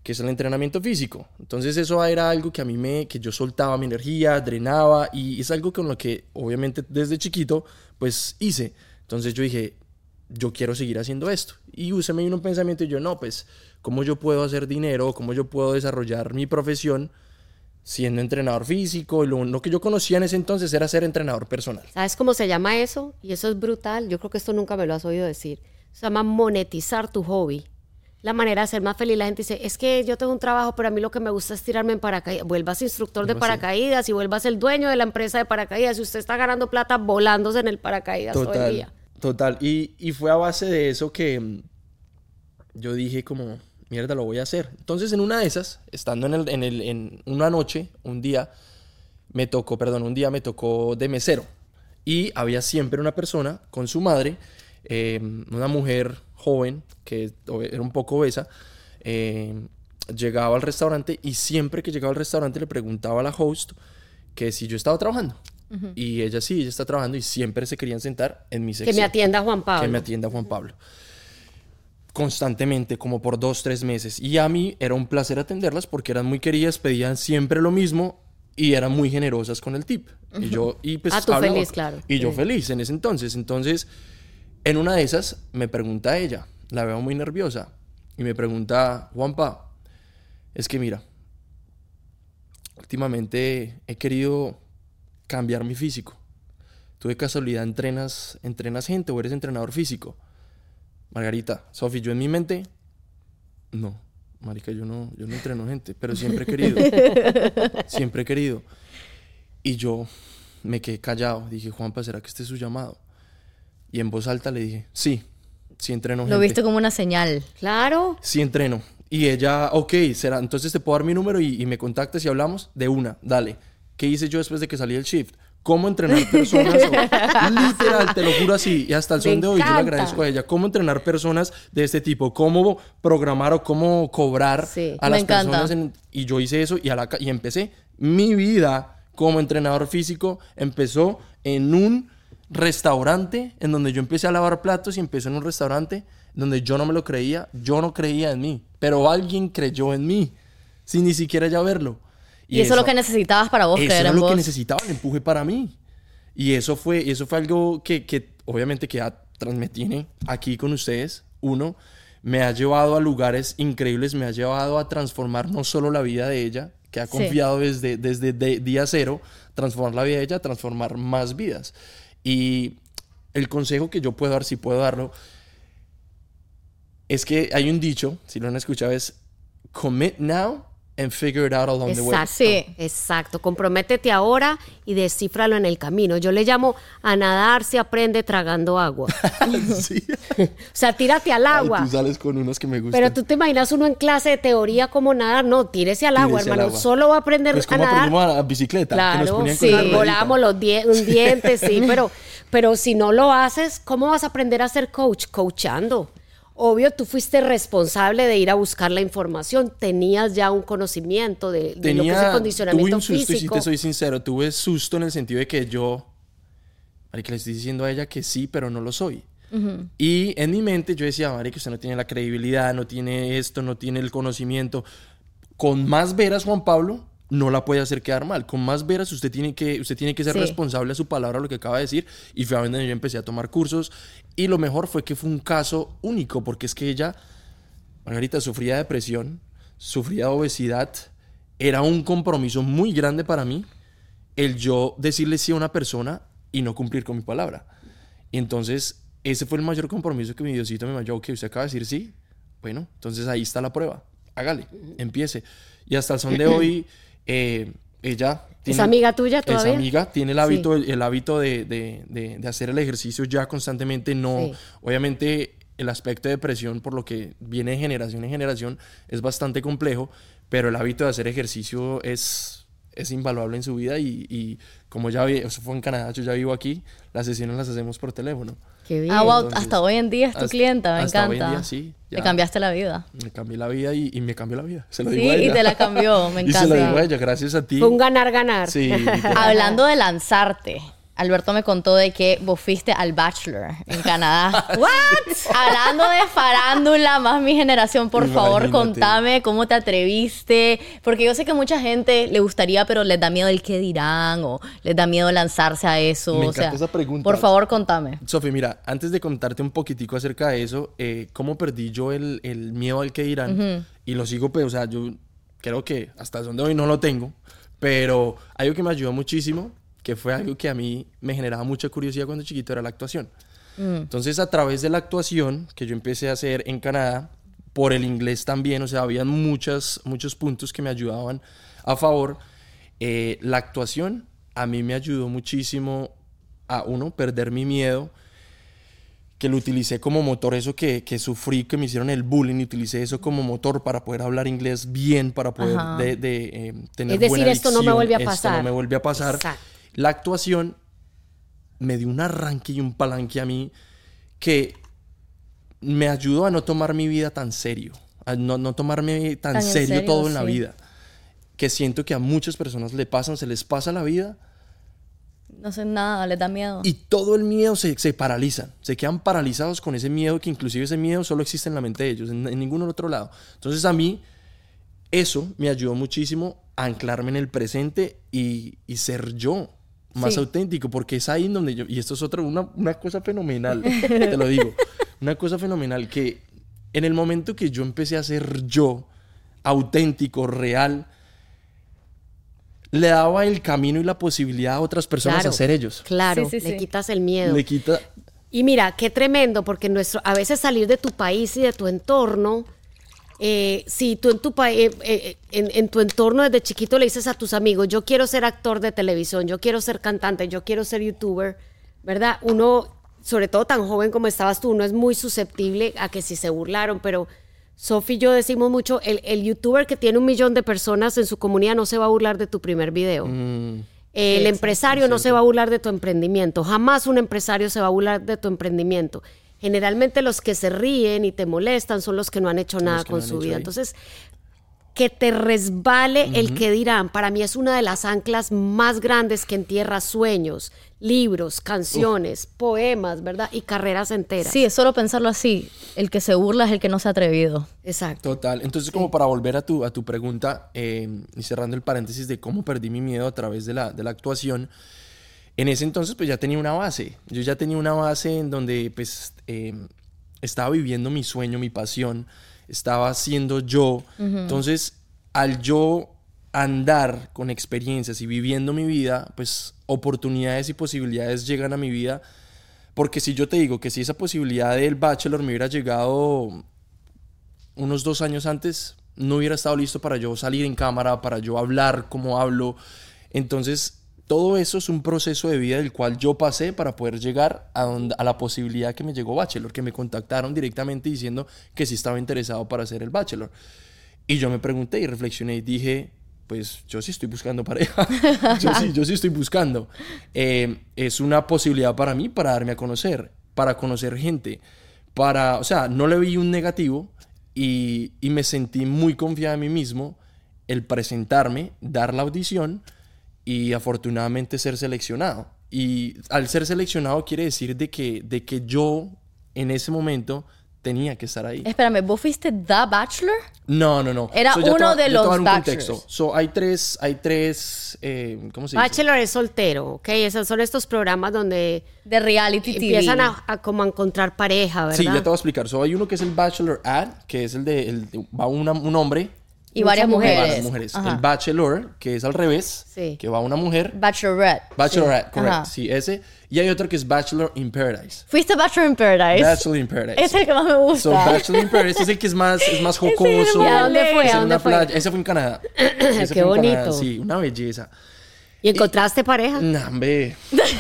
que es el entrenamiento físico. Entonces eso era algo que a mí que yo soltaba mi energía, drenaba, y es algo con lo que obviamente desde chiquito pues hice. Entonces yo dije, yo quiero seguir haciendo esto. Y se me vino un pensamiento y yo, no, pues, ¿cómo yo puedo hacer dinero? ¿Cómo yo puedo desarrollar mi profesión siendo entrenador físico? Y lo que yo conocía en ese entonces era ser entrenador personal. ¿Sabes cómo se llama eso? Y eso es brutal. Yo creo que esto nunca me lo has oído decir. Se llama monetizar tu hobby. La manera de ser más feliz. La gente dice, es que yo tengo un trabajo, pero a mí lo que me gusta es tirarme en paracaídas. Vuelvas instructor de paracaídas y vuelvas el dueño de la empresa de paracaídas. Y usted está ganando plata volándose en el paracaídas todo el día. Total. Y fue a base de eso que yo dije como, mierda, lo voy a hacer. Entonces en una de esas, estando en una noche, un día me tocó de mesero. Y había siempre una persona con su madre, una mujer joven que era un poco obesa, llegaba al restaurante y siempre que llegaba al restaurante le preguntaba a la host que si yo estaba trabajando. Uh-huh. Y ella está trabajando y siempre se querían sentar en mi sección. Que me atienda Juan Pablo. Que me atienda Juan Pablo. Constantemente, como por 2-3 meses. Y a mí era un placer atenderlas porque eran muy queridas, pedían siempre lo mismo y eran muy generosas con el tip. Uh-huh. Y pues tú feliz, claro. Y yo feliz en ese entonces. Entonces, en una de esas me pregunta ella, la veo muy nerviosa, y me pregunta, Juanpa, es que mira, últimamente he querido cambiar mi físico. ¿Tú de casualidad entrenas gente o eres entrenador físico? Margarita, Sofi, yo en mi mente, no, marica, yo no entreno gente, pero siempre he querido. Y yo me quedé callado, dije, Juanpa, ¿será que este es su llamado? Y en voz alta le dije, sí entreno gente. Lo viste como una señal. Claro. Sí entreno. Y ella, ok, será, entonces te puedo dar mi número y me contactas y hablamos de una, dale. ¿Qué hice yo después de que salí del shift? ¿Cómo entrenar personas? Literal, te lo juro así. Y hasta el son de hoy yo le agradezco a ella. ¿Cómo entrenar personas de este tipo? ¿Cómo programar o cómo cobrar a las personas? Y yo hice eso y empecé. Mi vida como entrenador físico empezó en un restaurante en donde yo empecé a lavar platos y empecé en un restaurante donde yo no me lo creía. Yo no creía en mí. Pero alguien creyó en mí sin ni siquiera ya verlo. Y eso es lo que necesitabas para vos creer en vos. Eso es lo que necesitaba, el empuje para mí. Y eso fue algo que obviamente que me tiene aquí con ustedes. Uno, me ha llevado a lugares increíbles, me ha llevado a transformar no solo la vida de ella, que ha confiado desde día cero, transformar la vida de ella, transformar más vidas. Y el consejo que yo puedo dar, si puedo darlo, es que hay un dicho, si lo han escuchado, es commit now and figure it out along the way. Sí, exacto. Comprométete ahora y descífralo en el camino. Yo le llamo a nadar se aprende tragando agua. Sí. O sea, tírate al agua. Ay, tú sales con unos que me gustan. Pero tú te imaginas uno en clase de teoría cómo nadar. No, tírese al agua, hermano. Solo va a aprender pues a nadar. Pues como aprendimos a bicicleta. Claro, que nos ponían sí, con volábamos los dientes, sí. Pero si no lo haces, ¿cómo vas a aprender a ser coach? Coachando. Obvio, tú fuiste responsable de ir a buscar la información. Tenías ya un conocimiento de lo que es el condicionamiento tuve un susto, físico. Y si te soy sincero, tuve susto en el sentido de que yo, marica, le estoy diciendo a ella que sí, pero no lo soy. Uh-huh. Y en mi mente yo decía, marica, usted no tiene la credibilidad, no tiene esto, no tiene el conocimiento. Con más veras, Juan Pablo no la puede hacer quedar mal. Con más veras, usted tiene que ser responsable a su palabra, a lo que acaba de decir. Y fue a donde yo empecé a tomar cursos. Y lo mejor fue que fue un caso único, porque es que ella, Margarita, sufría de depresión, sufría de obesidad. Era un compromiso muy grande para mí el yo decirle sí a una persona y no cumplir con mi palabra. Y entonces, ese fue el mayor compromiso que mi Diosito me dio. Ok, usted acaba de decir sí. Bueno, entonces ahí está la prueba. Hágale, empiece. Y hasta el son de hoy, ella... ¿Es amiga tuya todavía? Es amiga, tiene el hábito de hacer el ejercicio ya constantemente. No, obviamente el aspecto de depresión, por lo que viene de generación en generación, es bastante complejo, pero el hábito de hacer ejercicio es invaluable en su vida y como ya eso fue en Canadá, yo ya vivo aquí, las sesiones las hacemos por teléfono. Qué bien. Wow, entonces, hasta hoy en día es tu clienta, me encanta. Hoy en día, sí. Ya. Te cambiaste la vida. Me cambié la vida y me cambió la vida. Se lo digo a ella. Sí, y te la cambió, me encanta. Y se lo digo a ella, gracias a ti. Fue un ganar-ganar. Sí. Hablando de lanzarte, Alberto me contó de que vos fuiste al Bachelor en Canadá. ¿What? Hablando de farándula, más mi generación, por favor, contame cómo te atreviste. Porque yo sé que mucha gente le gustaría, pero les da miedo el qué dirán o les da miedo lanzarse a eso. Me encanta esa pregunta. Por favor, contame. Sofi, mira, antes de contarte un poquitico acerca de eso, cómo perdí yo el miedo al qué dirán, y lo sigo, pues, o sea, yo creo que hasta donde hoy no lo tengo, pero algo que me ayudó muchísimo, que fue algo que a mí me generaba mucha curiosidad cuando chiquito, era la actuación. Entonces, a través de la actuación que yo empecé a hacer en Canadá, por el inglés también, o sea, había muchos puntos que me ayudaban a favor. La actuación a mí me ayudó muchísimo a, uno, perder mi miedo, que lo utilicé como motor, eso que sufrí, que me hicieron el bullying, y utilicé eso como motor para poder hablar inglés bien, para poder tener buena dicción. Esto no me vuelve a pasar. Esto no me vuelve a pasar. Exacto. La actuación me dio un arranque y un palanque a mí que me ayudó a no tomar mi vida tan serio, a no tomarme tan serio todo en la vida, que siento que a muchas personas se les pasa la vida. No sé nada, les da miedo. Y todo el miedo se paralizan, se quedan paralizados con ese miedo, que inclusive ese miedo solo existe en la mente de ellos, en ningún otro lado. Entonces a mí eso me ayudó muchísimo a anclarme en el presente y ser yo más auténtico, porque es ahí en donde yo, y esto es una cosa fenomenal, te lo digo, una cosa fenomenal, que en el momento que yo empecé a ser yo, auténtico, real, le daba el camino y la posibilidad a otras personas a ser ellos. Claro, le quitas el miedo. Le quita... Y mira, qué tremendo, porque a veces salir de tu país y de tu entorno, si tú en tu entorno desde chiquito le dices a tus amigos, yo quiero ser actor de televisión, yo quiero ser cantante, yo quiero ser youtuber, ¿verdad? Uno, sobre todo tan joven como estabas tú, uno es muy susceptible a que si se burlaron, pero Sofi y yo decimos mucho, el youtuber que tiene 1 millón de personas en su comunidad no se va a burlar de tu primer video. El empresario no se va a burlar de tu emprendimiento. Jamás un empresario se va a burlar de tu emprendimiento. Generalmente los que se ríen y te molestan son los que no han hecho nada con su vida. Entonces, que te resbale el que dirán, para mí es una de las anclas más grandes que entierra sueños, libros, canciones, poemas, ¿verdad? Y carreras enteras. Sí, es solo pensarlo así. El que se burla es el que no se ha atrevido. Exacto. Total. Entonces, como para volver a tu pregunta, y cerrando el paréntesis de cómo perdí mi miedo a través de la actuación, en ese entonces pues ya tenía una base. Yo ya tenía una base en donde pues estaba viviendo mi sueño, mi pasión, estaba siendo yo. Entonces, al yo andar con experiencias y viviendo mi vida, pues oportunidades y posibilidades llegan a mi vida. Porque si yo te digo que si esa posibilidad del Bachelor me hubiera llegado unos 2 años antes, no hubiera estado listo para yo salir en cámara, para yo hablar como hablo. Entonces, todo eso es un proceso de vida del cual yo pasé para poder llegar a la posibilidad que me llegó Bachelor, que me contactaron directamente diciendo que sí estaba interesado para hacer el Bachelor. Y yo me pregunté y reflexioné y dije, pues yo sí estoy buscando pareja. yo sí estoy buscando. Es una posibilidad para mí, para darme a conocer, para conocer gente, o sea, no le vi un negativo y me sentí muy confiado en mí mismo el presentarme, dar la audición y afortunadamente ser seleccionado. Y al ser seleccionado quiere decir de que yo en ese momento tenía que estar ahí. Espérame, ¿vos fuiste The Bachelor? No. Era uno de los Bachelors. Hay tres, ¿cómo se dice? Bachelor es soltero, ¿ok? Esos son estos programas donde de reality TV. Empiezan a como a encontrar pareja, ¿verdad? Sí, ya te voy a explicar. Hay uno que es el Bachelor Ad, que es va un hombre y varias mujeres. El Bachelor, que es al revés, que va una mujer. Bachelorette, correcto. Sí, ese. Y hay otro que es Bachelor in Paradise. ¿Fuiste Bachelor in Paradise? Bachelor in Paradise. Es el que más me gusta. Bachelor in Paradise es el que es más jocoso. ¿A dónde fue? ¿A dónde fue? Ese fue en Canadá. Qué bonito. Sí, una belleza. ¿Y encontraste pareja? No, hombre.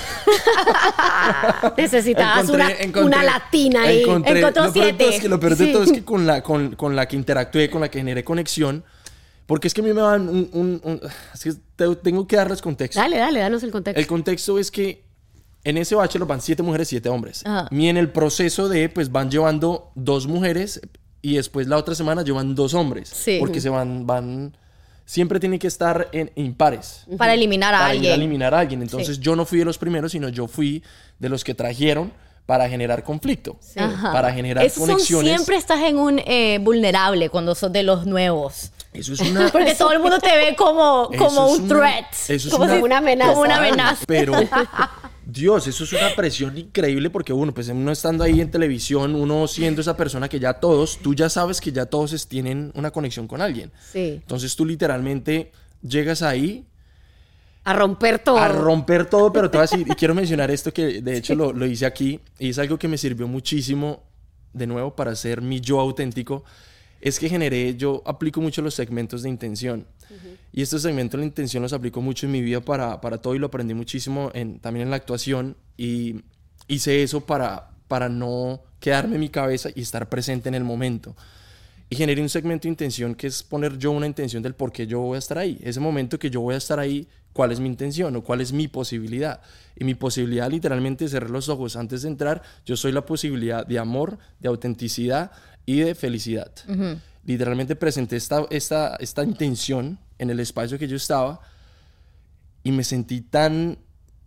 Necesitabas una latina ahí. Encontró 7. Lo peor de todo es que con la que interactué, con la que generé conexión, porque es que a mí me dan es que tengo que darles contexto. Dale, danos el contexto. El contexto es que en ese Bachelor van 7 mujeres, 7 hombres. Y en el proceso pues van llevando 2 mujeres y después la otra semana llevan 2 hombres. Sí. Porque se van siempre tiene que estar en impares. Para eliminar a alguien. Para eliminar a alguien. Entonces yo no fui de los primeros, sino yo fui de los que trajeron para generar conflicto, para generar conexiones. Siempre estás en un vulnerable cuando sos de los nuevos. Eso es una... Porque todo el mundo te ve como un threat. Eso es como una amenaza. Como una amenaza. Pero, Dios, eso es una presión increíble porque pues uno estando ahí en televisión, uno siendo esa persona que tú ya sabes que ya todos tienen una conexión con alguien. Sí. Entonces tú literalmente llegas ahí a romper todo. A romper todo, pero te voy a decir, y quiero mencionar esto que de hecho lo hice aquí, y es algo que me sirvió muchísimo, de nuevo, para ser mi yo auténtico, es que yo aplico mucho los segmentos de intención. Y estos segmentos de intención los aplico mucho en mi vida para todo, y lo aprendí muchísimo también en la actuación, y hice eso para no quedarme en mi cabeza y estar presente en el momento. Y generé un segmento de intención que es poner yo una intención del por qué yo voy a estar ahí. Ese momento que yo voy a estar ahí, ¿cuál es mi intención o cuál es mi posibilidad? Y mi posibilidad literalmente es cerrar los ojos antes de entrar. Yo soy la posibilidad de amor, de autenticidad y de felicidad. Literalmente presenté esta intención en el espacio que yo estaba y me sentí tan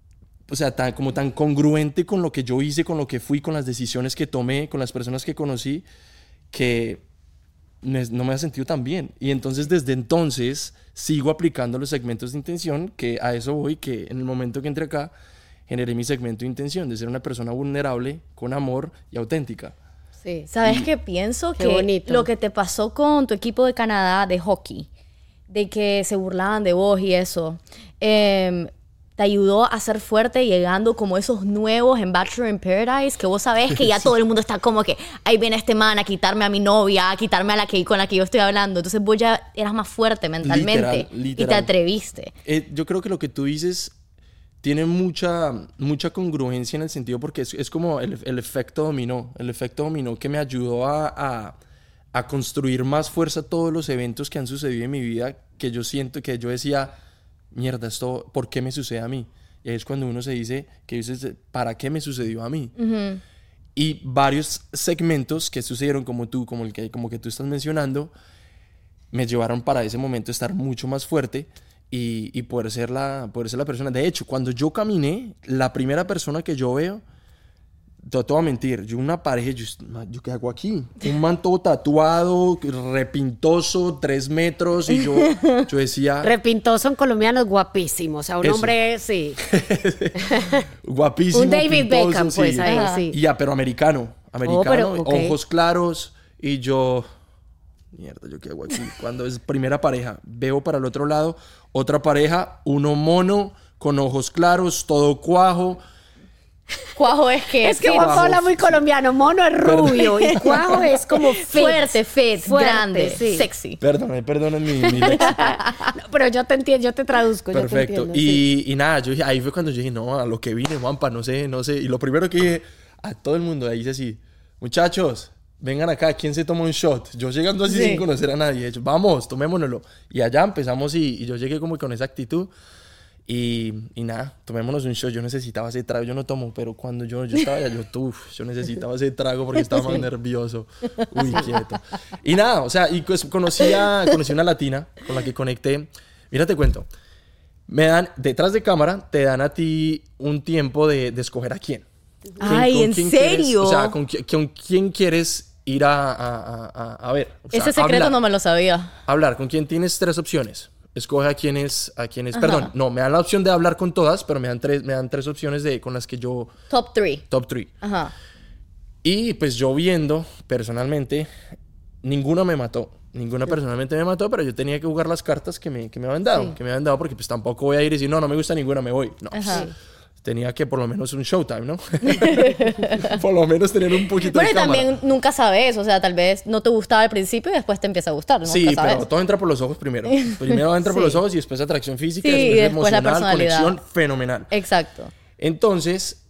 congruente con lo que yo hice, con lo que fui, con las decisiones que tomé, con las personas que conocí, que no me ha sentido tan bien. Y entonces desde entonces sigo aplicando los segmentos de intención, que a eso voy, que en el momento que entré acá generé mi segmento de intención de ser una persona vulnerable, con amor y auténtica. Sí. ¿Sabes qué pienso? Qué que bonito. Lo que te pasó con tu equipo de Canadá de hockey, de que se burlaban de vos y eso, te ayudó a ser fuerte llegando como esos nuevos en Bachelor in Paradise, que vos sabés que ya todo el mundo está como que ahí viene este man a quitarme a mi novia, a quitarme a con la que yo estoy hablando. Entonces vos ya eras más fuerte mentalmente literal. Y te atreviste. Yo creo que lo que tú dices tiene mucha congruencia en el sentido, porque es como el efecto dominó. El efecto dominó que me ayudó a construir más fuerza todos los eventos que han sucedido en mi vida, que yo siento que yo decía, mierda, esto, ¿por qué me sucede a mí? Y ahí es cuando uno se dice, ¿para qué me sucedió a mí? Y varios segmentos que sucedieron como que tú estás mencionando, me llevaron para ese momento a estar mucho más fuerte y poder ser la persona. De hecho, cuando yo caminé, la primera persona que yo veo, te voy a mentir, yo una pareja, yo ¿qué hago aquí? Un man todo tatuado, repintoso, 3 metros, y yo decía... Repintoso en colombiano es guapísimo, o sea, un hombre, sí. Guapísimo, un David pintoso, Beckham, pues, sí. ahí, sí. Y ya, pero americano, okay. Ojos claros, y yo... Mierda, ¿yo qué hago aquí? Cuando es primera pareja, veo para el otro lado, otra pareja, uno mono, con ojos claros, todo cuajo... Cuajo es que... Es que Juan habla muy colombiano. Mono es rubio y cuajo es como fit. Fuerte, grande, sí. Sexy. Perdóname mi léxico. No, pero yo te entiendo, yo te traduzco. Perfecto. Yo te entiendo, Y nada, ahí fue cuando yo dije, no, a lo que vine, Juanpa, no sé. Y lo primero que dije a todo el mundo, ahí dice así, muchachos, vengan acá, ¿quién se toma un shot? Yo llegando así sin conocer a nadie, hecho, vamos, tomémonoslo. Y allá empezamos y yo llegué como con esa actitud. Y nada, tomémonos un shot. Yo necesitaba ese trago. Yo no tomo, pero cuando yo estaba allá, yo necesitaba ese trago porque estaba más nervioso. Uy, quieto. Y nada, o sea, y pues conocí una latina con la que conecté. Mira, te cuento. Detrás de cámara, te dan a ti un tiempo de escoger a quién. Ay, ¿en serio? O sea, con quién quieres ir a ver. O sea, ese secreto hablar. no me lo sabía. Hablar, con quién tienes 3 opciones. Escoge a quién es, perdón, no, me dan la opción de hablar con todas, pero me dan tres opciones con las que yo... Top 3. Ajá. Y pues yo viendo, personalmente, ninguna me mató. Ninguna personalmente me mató, pero yo tenía que jugar las cartas que me habían dado. Sí. Que me habían dado, porque pues tampoco voy a ir y decir, no me gusta ninguna, me voy. No, ajá. Tenía que por lo menos un showtime, ¿no? Por lo menos tener un poquito de cámara. Bueno, y también nunca sabes, o sea, tal vez no te gustaba al principio y después te empieza a gustar, sí, nunca sabes. Pero todo entra por los ojos primero. Primero entra por los ojos y después atracción física, y después emocional, la personalidad. conexión fenomenal. Exacto. Entonces,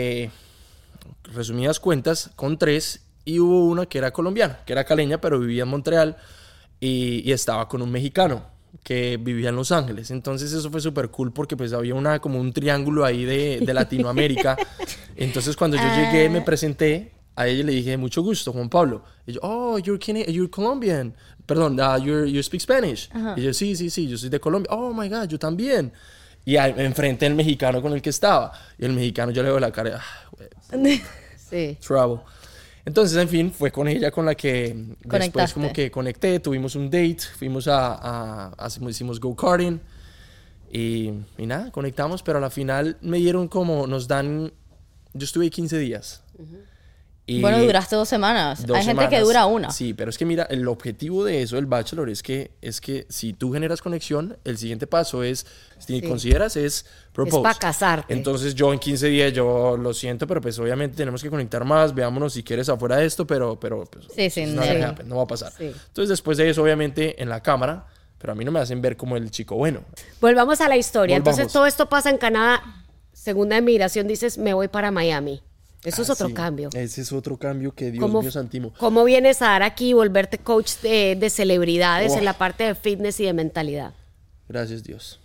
resumidas cuentas, con 3, y hubo una que era colombiana, que era caleña, pero vivía en Montreal, y estaba con un mexicano que vivía en Los Ángeles. Entonces eso fue súper cool porque pues había como un triángulo ahí de Latinoamérica. Entonces cuando yo llegué me presenté a ella le dije, mucho gusto, Juan Pablo. Y yo, oh, you're Colombian. Perdón, you speak Spanish. Y yo, sí, yo soy de Colombia. Oh, my God, yo también. Y enfrente del mexicano con el que estaba. Y el mexicano yo le veo la cara, sí. Trouble. Entonces, en fin, fue con ella con la que después como que conecté, tuvimos un date, fuimos hicimos go-karting y nada, conectamos, pero a la final me dieron yo estuve 15 días. Y bueno, duraste 2 semanas. Hay gente que dura 1. Sí, pero es que mira, el objetivo de eso, el bachelor, es que si tú generas conexión, el siguiente paso es, si consideras, es propose. Es para casarte. Entonces yo en 15 días, yo lo siento, pero pues obviamente tenemos que conectar más, veámonos si quieres afuera de esto, pero pues, no va a pasar. Sí. Entonces después de eso, obviamente, en la cámara, pero a mí no me hacen ver como el chico bueno. Volvamos a la historia. Entonces todo esto pasa en Canadá, segunda de migración, dices, me voy para Miami. Eso es otro cambio. Ese es otro cambio que Dios mío santimo. ¿Cómo vienes a dar aquí y volverte coach de celebridades en la parte de fitness y de mentalidad? Gracias, Dios.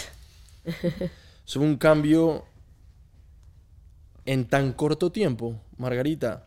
Es un cambio en tan corto tiempo, Margarita,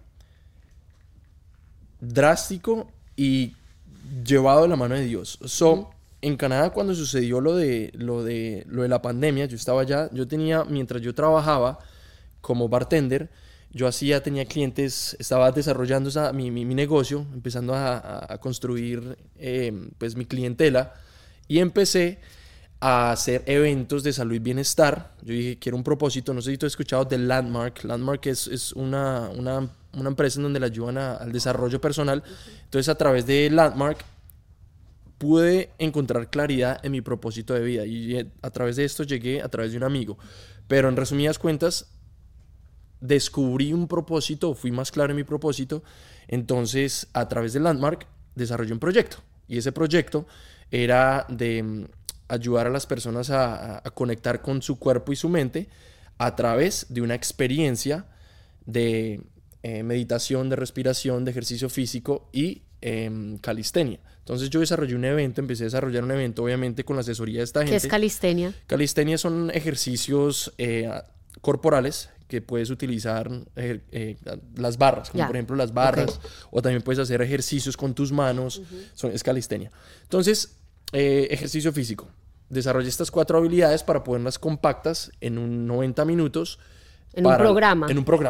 drástico y llevado de la mano de Dios. En Canadá, cuando sucedió lo de la pandemia, yo estaba allá, mientras yo trabajaba como bartender, tenía clientes, estaba desarrollando mi negocio, empezando a construir pues mi clientela, y empecé a hacer eventos de salud y bienestar. Yo dije, quiero un propósito, no sé si tú has escuchado de Landmark. Landmark es una empresa en donde le ayudan al desarrollo personal. Entonces, a través de Landmark pude encontrar claridad en mi propósito de vida, y a través de esto llegué a través de un amigo. Pero en resumidas cuentas, descubrí un propósito, fui más claro en mi propósito. Entonces, a través de Landmark desarrollé un proyecto, y ese proyecto era de ayudar a las personas a conectar con su cuerpo y su mente a través de una experiencia de meditación, de respiración, de ejercicio físico y calistenia. Entonces yo empecé a desarrollar un evento, obviamente con la asesoría de esta gente. ¿Qué es calistenia? Calistenia son ejercicios corporales que puedes utilizar, las barras, como por ejemplo las barras, o también puedes hacer ejercicios con tus manos, es calistenia. Entonces, ejercicio físico. Desarrollé estas 4 habilidades para ponerlas compactas en un 90 minutos. En un programa,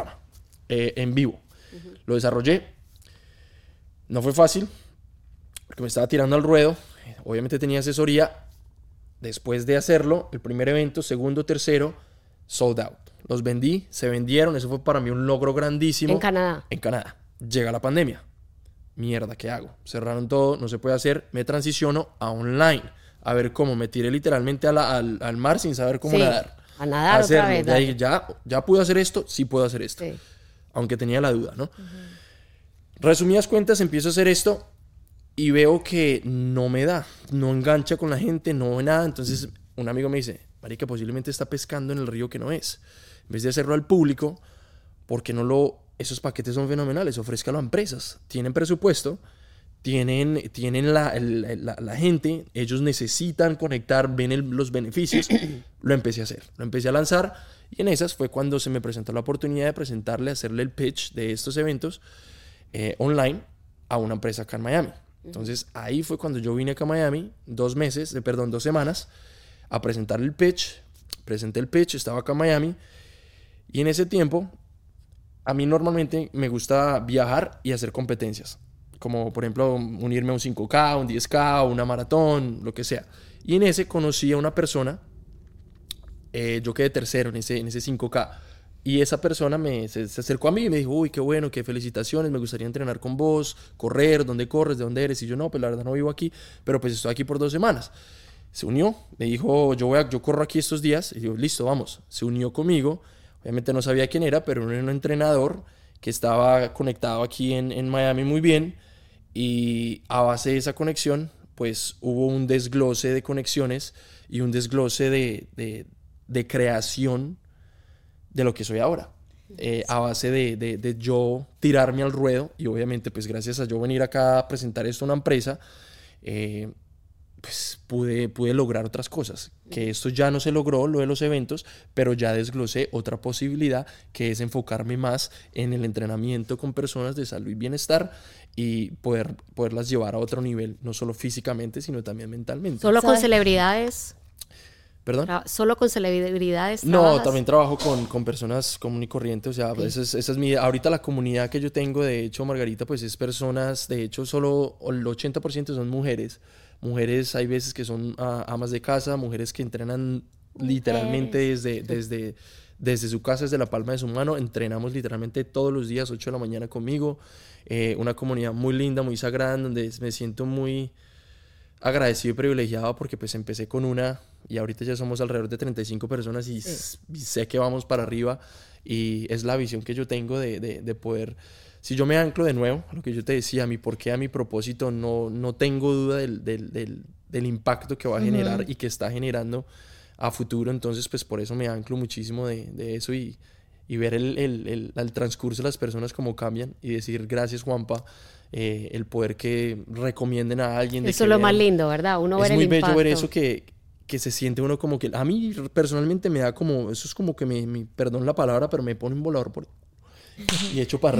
en vivo. Lo desarrollé. No fue fácil, porque me estaba tirando al ruedo. Obviamente tenía asesoría. Después de hacerlo, el primer evento, segundo, tercero, sold out. Los vendí, se vendieron. Eso fue para mí un logro grandísimo. ¿En Canadá? En Canadá. Llega la pandemia. Mierda, ¿qué hago? Cerraron todo, no se puede hacer. Me transiciono a online. A ver cómo, me tiré literalmente al mar sin saber cómo nadar. A nadar otra vez. Ya dije, ya pude hacer esto, sí puedo hacer esto. Sí. Aunque tenía la duda, ¿no? Resumidas cuentas, empiezo a hacer esto y veo que no me da, no engancha con la gente, no ve nada. Entonces un amigo me dice, marica, posiblemente está pescando en el río que no es. En vez de hacerlo al público, ¿por qué no esos paquetes son fenomenales? Ofrézcalo a empresas. Tienen presupuesto, tienen la gente, ellos necesitan conectar, ven los beneficios. Lo empecé a hacer, lo empecé a lanzar, y en esas fue cuando se me presentó la oportunidad de hacerle el pitch de estos eventos online a una empresa acá en Miami. Entonces ahí fue cuando yo vine acá a Miami, 2 semanas, a presentar el pitch. Presenté el pitch, estaba acá en Miami, y en ese tiempo a mí normalmente me gusta viajar y hacer competencias, como por ejemplo unirme a un 5K, un 10K, una maratón, lo que sea. Y en ese conocí a una persona, yo quedé tercero en ese 5K, y esa persona se acercó a mí y me dijo, uy, qué bueno, qué felicitaciones, me gustaría entrenar con vos, correr, ¿dónde corres? ¿De dónde eres? Y yo, no, pues la verdad no vivo aquí, pero pues estoy aquí por 2 semanas. Se unió, me dijo, yo corro aquí estos días, y yo, listo, vamos. Se unió conmigo, obviamente no sabía quién era, pero era un entrenador que estaba conectado aquí en Miami muy bien. Y a base de esa conexión, pues hubo un desglose de conexiones y un desglose de creación de lo que soy ahora. A base de yo tirarme al ruedo, y obviamente pues gracias a yo venir acá a presentar esto a una empresa, pues pude lograr otras cosas, que esto ya no se logró, lo de los eventos, pero ya desglosé otra posibilidad, que es enfocarme más en el entrenamiento con personas de salud y bienestar y poderlas llevar a otro nivel, no solo físicamente, sino también mentalmente. ¿Solo con celebridades? ¿Perdón? ¿Solo con celebridades trabajas? No, también trabajo con personas común y corriente, o sea, okay. esa es mi... Ahorita la comunidad que yo tengo, de hecho, Margarita, pues es personas, de hecho, solo el 80% son mujeres. Mujeres, hay veces que son amas de casa, mujeres que entrenan literalmente desde su casa, desde la palma de su mano. Entrenamos literalmente todos los días, 8 de la mañana conmigo. Una comunidad muy linda, muy sagrada, donde me siento muy agradecido y privilegiado porque pues empecé con una y ahorita ya somos alrededor de 35 personas y sé que vamos para arriba, y es la visión que yo tengo de poder, si yo me anclo de nuevo a lo que yo te decía, a mi porqué, a mi propósito, no tengo duda del impacto que va a generar y que está generando a futuro. Entonces pues por eso me anclo muchísimo de eso y ver el transcurso de las personas cómo cambian y decir gracias, Juanpa. El poder que recomienden a alguien. Eso es lo más lindo, ¿verdad? Uno ver el impacto. Es muy bello ver eso que se siente uno como que... A mí personalmente me da como... Eso es como que perdón la palabra, pero me pone un volador por... Y echo para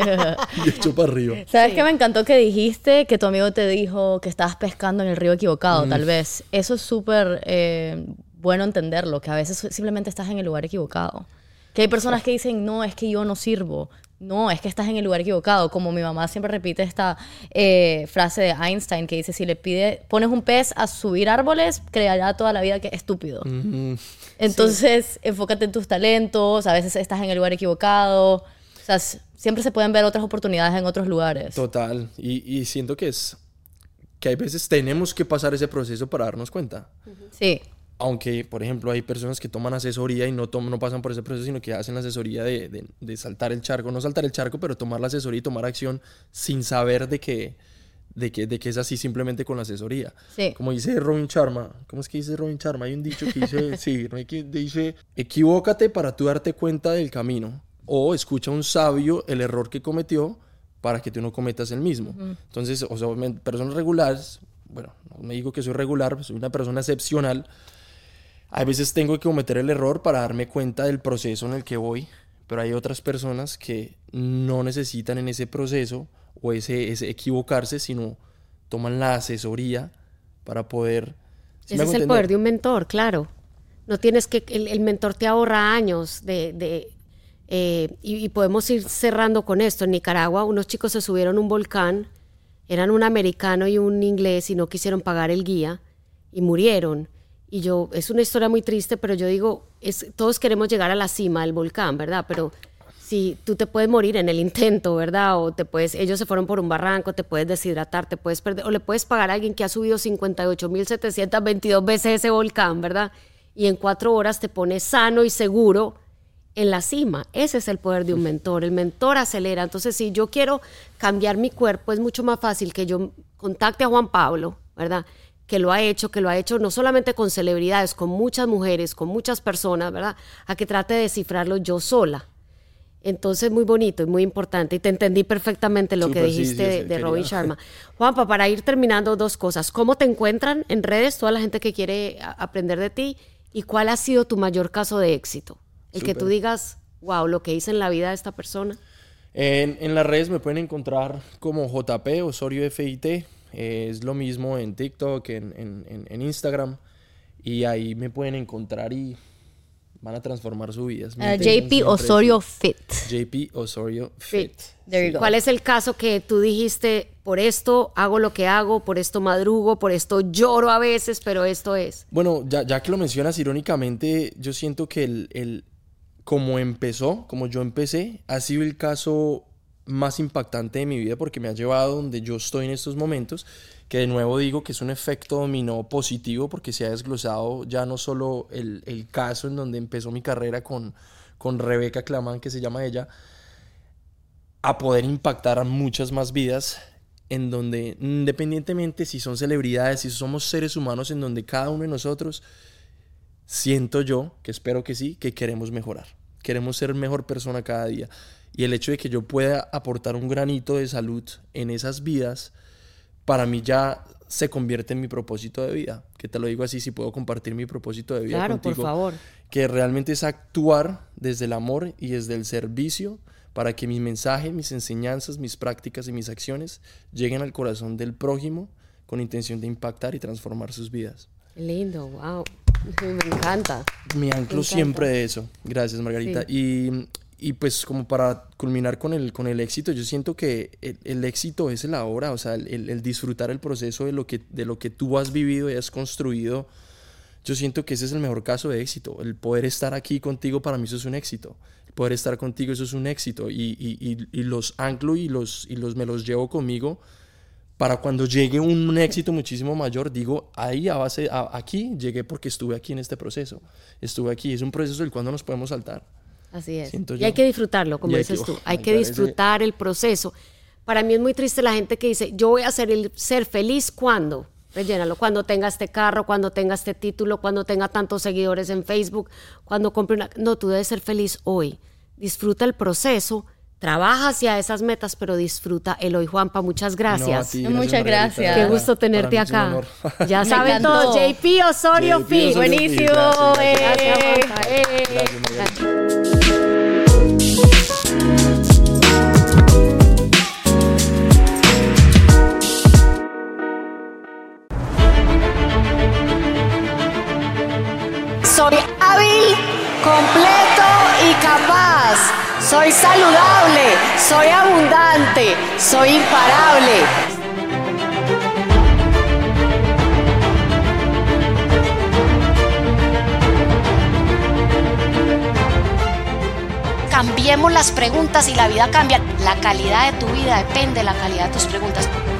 arriba. ¿Sabes qué? Me encantó que dijiste que tu amigo te dijo que estabas pescando en el río equivocado, tal vez. Eso es súper bueno entenderlo, que a veces simplemente estás en el lugar equivocado. Que hay personas que dicen, no, es que yo no sirvo. No, es que estás en el lugar equivocado. Como mi mamá siempre repite esta frase de Einstein que dice, si pones un pez a subir árboles, creará toda la vida que es estúpido. Entonces, enfócate en tus talentos, a veces estás en el lugar equivocado. O sea, siempre se pueden ver otras oportunidades en otros lugares. Total. Y siento que hay veces tenemos que pasar ese proceso para darnos cuenta. Sí. Aunque, por ejemplo, hay personas que toman asesoría y no pasan por ese proceso, sino que hacen la asesoría de saltar el charco. No saltar el charco, pero tomar la asesoría y tomar acción sin saber de que es así, simplemente con la asesoría. Sí. Como dice Robin Sharma. ¿Cómo es que dice Robin Sharma? Hay un dicho que dice, dice, equivócate para tú darte cuenta del camino. O escucha a un sabio el error que cometió para que tú no cometas el mismo. Entonces, o sea, personas regulares, bueno, no me digo que soy regular, soy una persona excepcional. A veces tengo que cometer el error para darme cuenta del proceso en el que voy, pero hay otras personas que no necesitan en ese proceso o ese equivocarse, sino toman la asesoría para poder... Ese es el poder de un mentor, claro. No tienes que... El mentor te ahorra años y podemos ir cerrando con esto. En Nicaragua, unos chicos se subieron a un volcán, eran un americano y un inglés y no quisieron pagar el guía y murieron. Y es una historia muy triste, pero yo digo, todos queremos llegar a la cima del volcán, ¿verdad? Pero si tú te puedes morir en el intento, ¿verdad? O ellos se fueron por un barranco, te puedes deshidratar, te puedes perder, o le puedes pagar a alguien que ha subido 58,722 veces ese volcán, ¿verdad? Y en 4 horas te pones sano y seguro en la cima. Ese es el poder de un mentor. El mentor acelera. Entonces, si yo quiero cambiar mi cuerpo, es mucho más fácil que yo contacte a Juan Pablo, ¿verdad?, que lo ha hecho no solamente con celebridades, con muchas mujeres, con muchas personas, ¿verdad?, a que trate de descifrarlo yo sola. Entonces, muy bonito y muy importante. Y te entendí perfectamente lo que dijiste de Robin Sharma. Juanpa, para ir terminando, 2 cosas. ¿Cómo te encuentran en redes toda la gente que quiere aprender de ti? ¿Y cuál ha sido tu mayor caso de éxito? Que tú digas, wow, lo que hice en la vida de esta persona. En las redes me pueden encontrar como JP Osorio FIT. Es lo mismo en TikTok, en Instagram, y ahí me pueden encontrar y van a transformar su vida. JP Osorio Fit. JP Osorio Fit. There you go. ¿Cuál es el caso que tú dijiste, por esto hago lo que hago, por esto madrugo, por esto lloro a veces, pero esto es? Bueno, ya que lo mencionas irónicamente, yo siento que como yo empecé, ha sido el caso más impactante de mi vida porque me ha llevado donde yo estoy en estos momentos, que de nuevo digo que es un efecto dominó positivo porque se ha desglosado ya no solo el caso en donde empezó mi carrera con Rebeca Clamán, que se llama ella, a poder impactar a muchas más vidas, en donde independientemente si son celebridades, si somos seres humanos, en donde cada uno de nosotros, siento yo, que espero que sí, que queremos mejorar, queremos ser mejor persona cada día. Y el hecho de que yo pueda aportar un granito de salud en esas vidas, para mí ya se convierte en mi propósito de vida. Que te lo digo así, si puedo compartir mi propósito de vida contigo. Claro, por favor. Que realmente es actuar desde el amor y desde el servicio para que mi mensaje, mis enseñanzas, mis prácticas y mis acciones lleguen al corazón del prójimo con intención de impactar y transformar sus vidas. Qué lindo, wow. Me encanta. Me anclo siempre de eso. Gracias, Margarita. Sí. Y pues como para culminar con el éxito, yo siento que el éxito es el ahora, o sea, el disfrutar el proceso de lo que tú has vivido y has construido. Yo siento que ese es el mejor caso de éxito. El poder estar aquí contigo, para mí eso es un éxito. El poder estar contigo, eso es un éxito. Y los anclo y me los llevo conmigo para cuando llegue un éxito muchísimo mayor, digo, ahí aquí llegué porque estuve aquí en este proceso. Estuve aquí, es un proceso del cual no nos podemos saltar. Así es. Y hay que disfrutarlo, como dices tú. Hay que disfrutar el proceso. Para mí es muy triste la gente que dice, yo voy a ser feliz cuando, rellénalo, cuando tenga este carro, cuando tenga este título, cuando tenga tantos seguidores en Facebook, cuando compre una... No, tú debes ser feliz hoy. Disfruta el proceso, trabaja hacia esas metas, pero disfruta el hoy. Juanpa, muchas gracias. No, muchas gracias. Qué gusto tenerte acá. Ya saben todos, JP Osorio Pi. Buenísimo. Gracias, Juanpa. Gracias. Soy hábil, completo y capaz. Soy saludable, soy abundante, soy imparable. Cambiemos las preguntas y la vida cambia. La calidad de tu vida depende de la calidad de tus preguntas.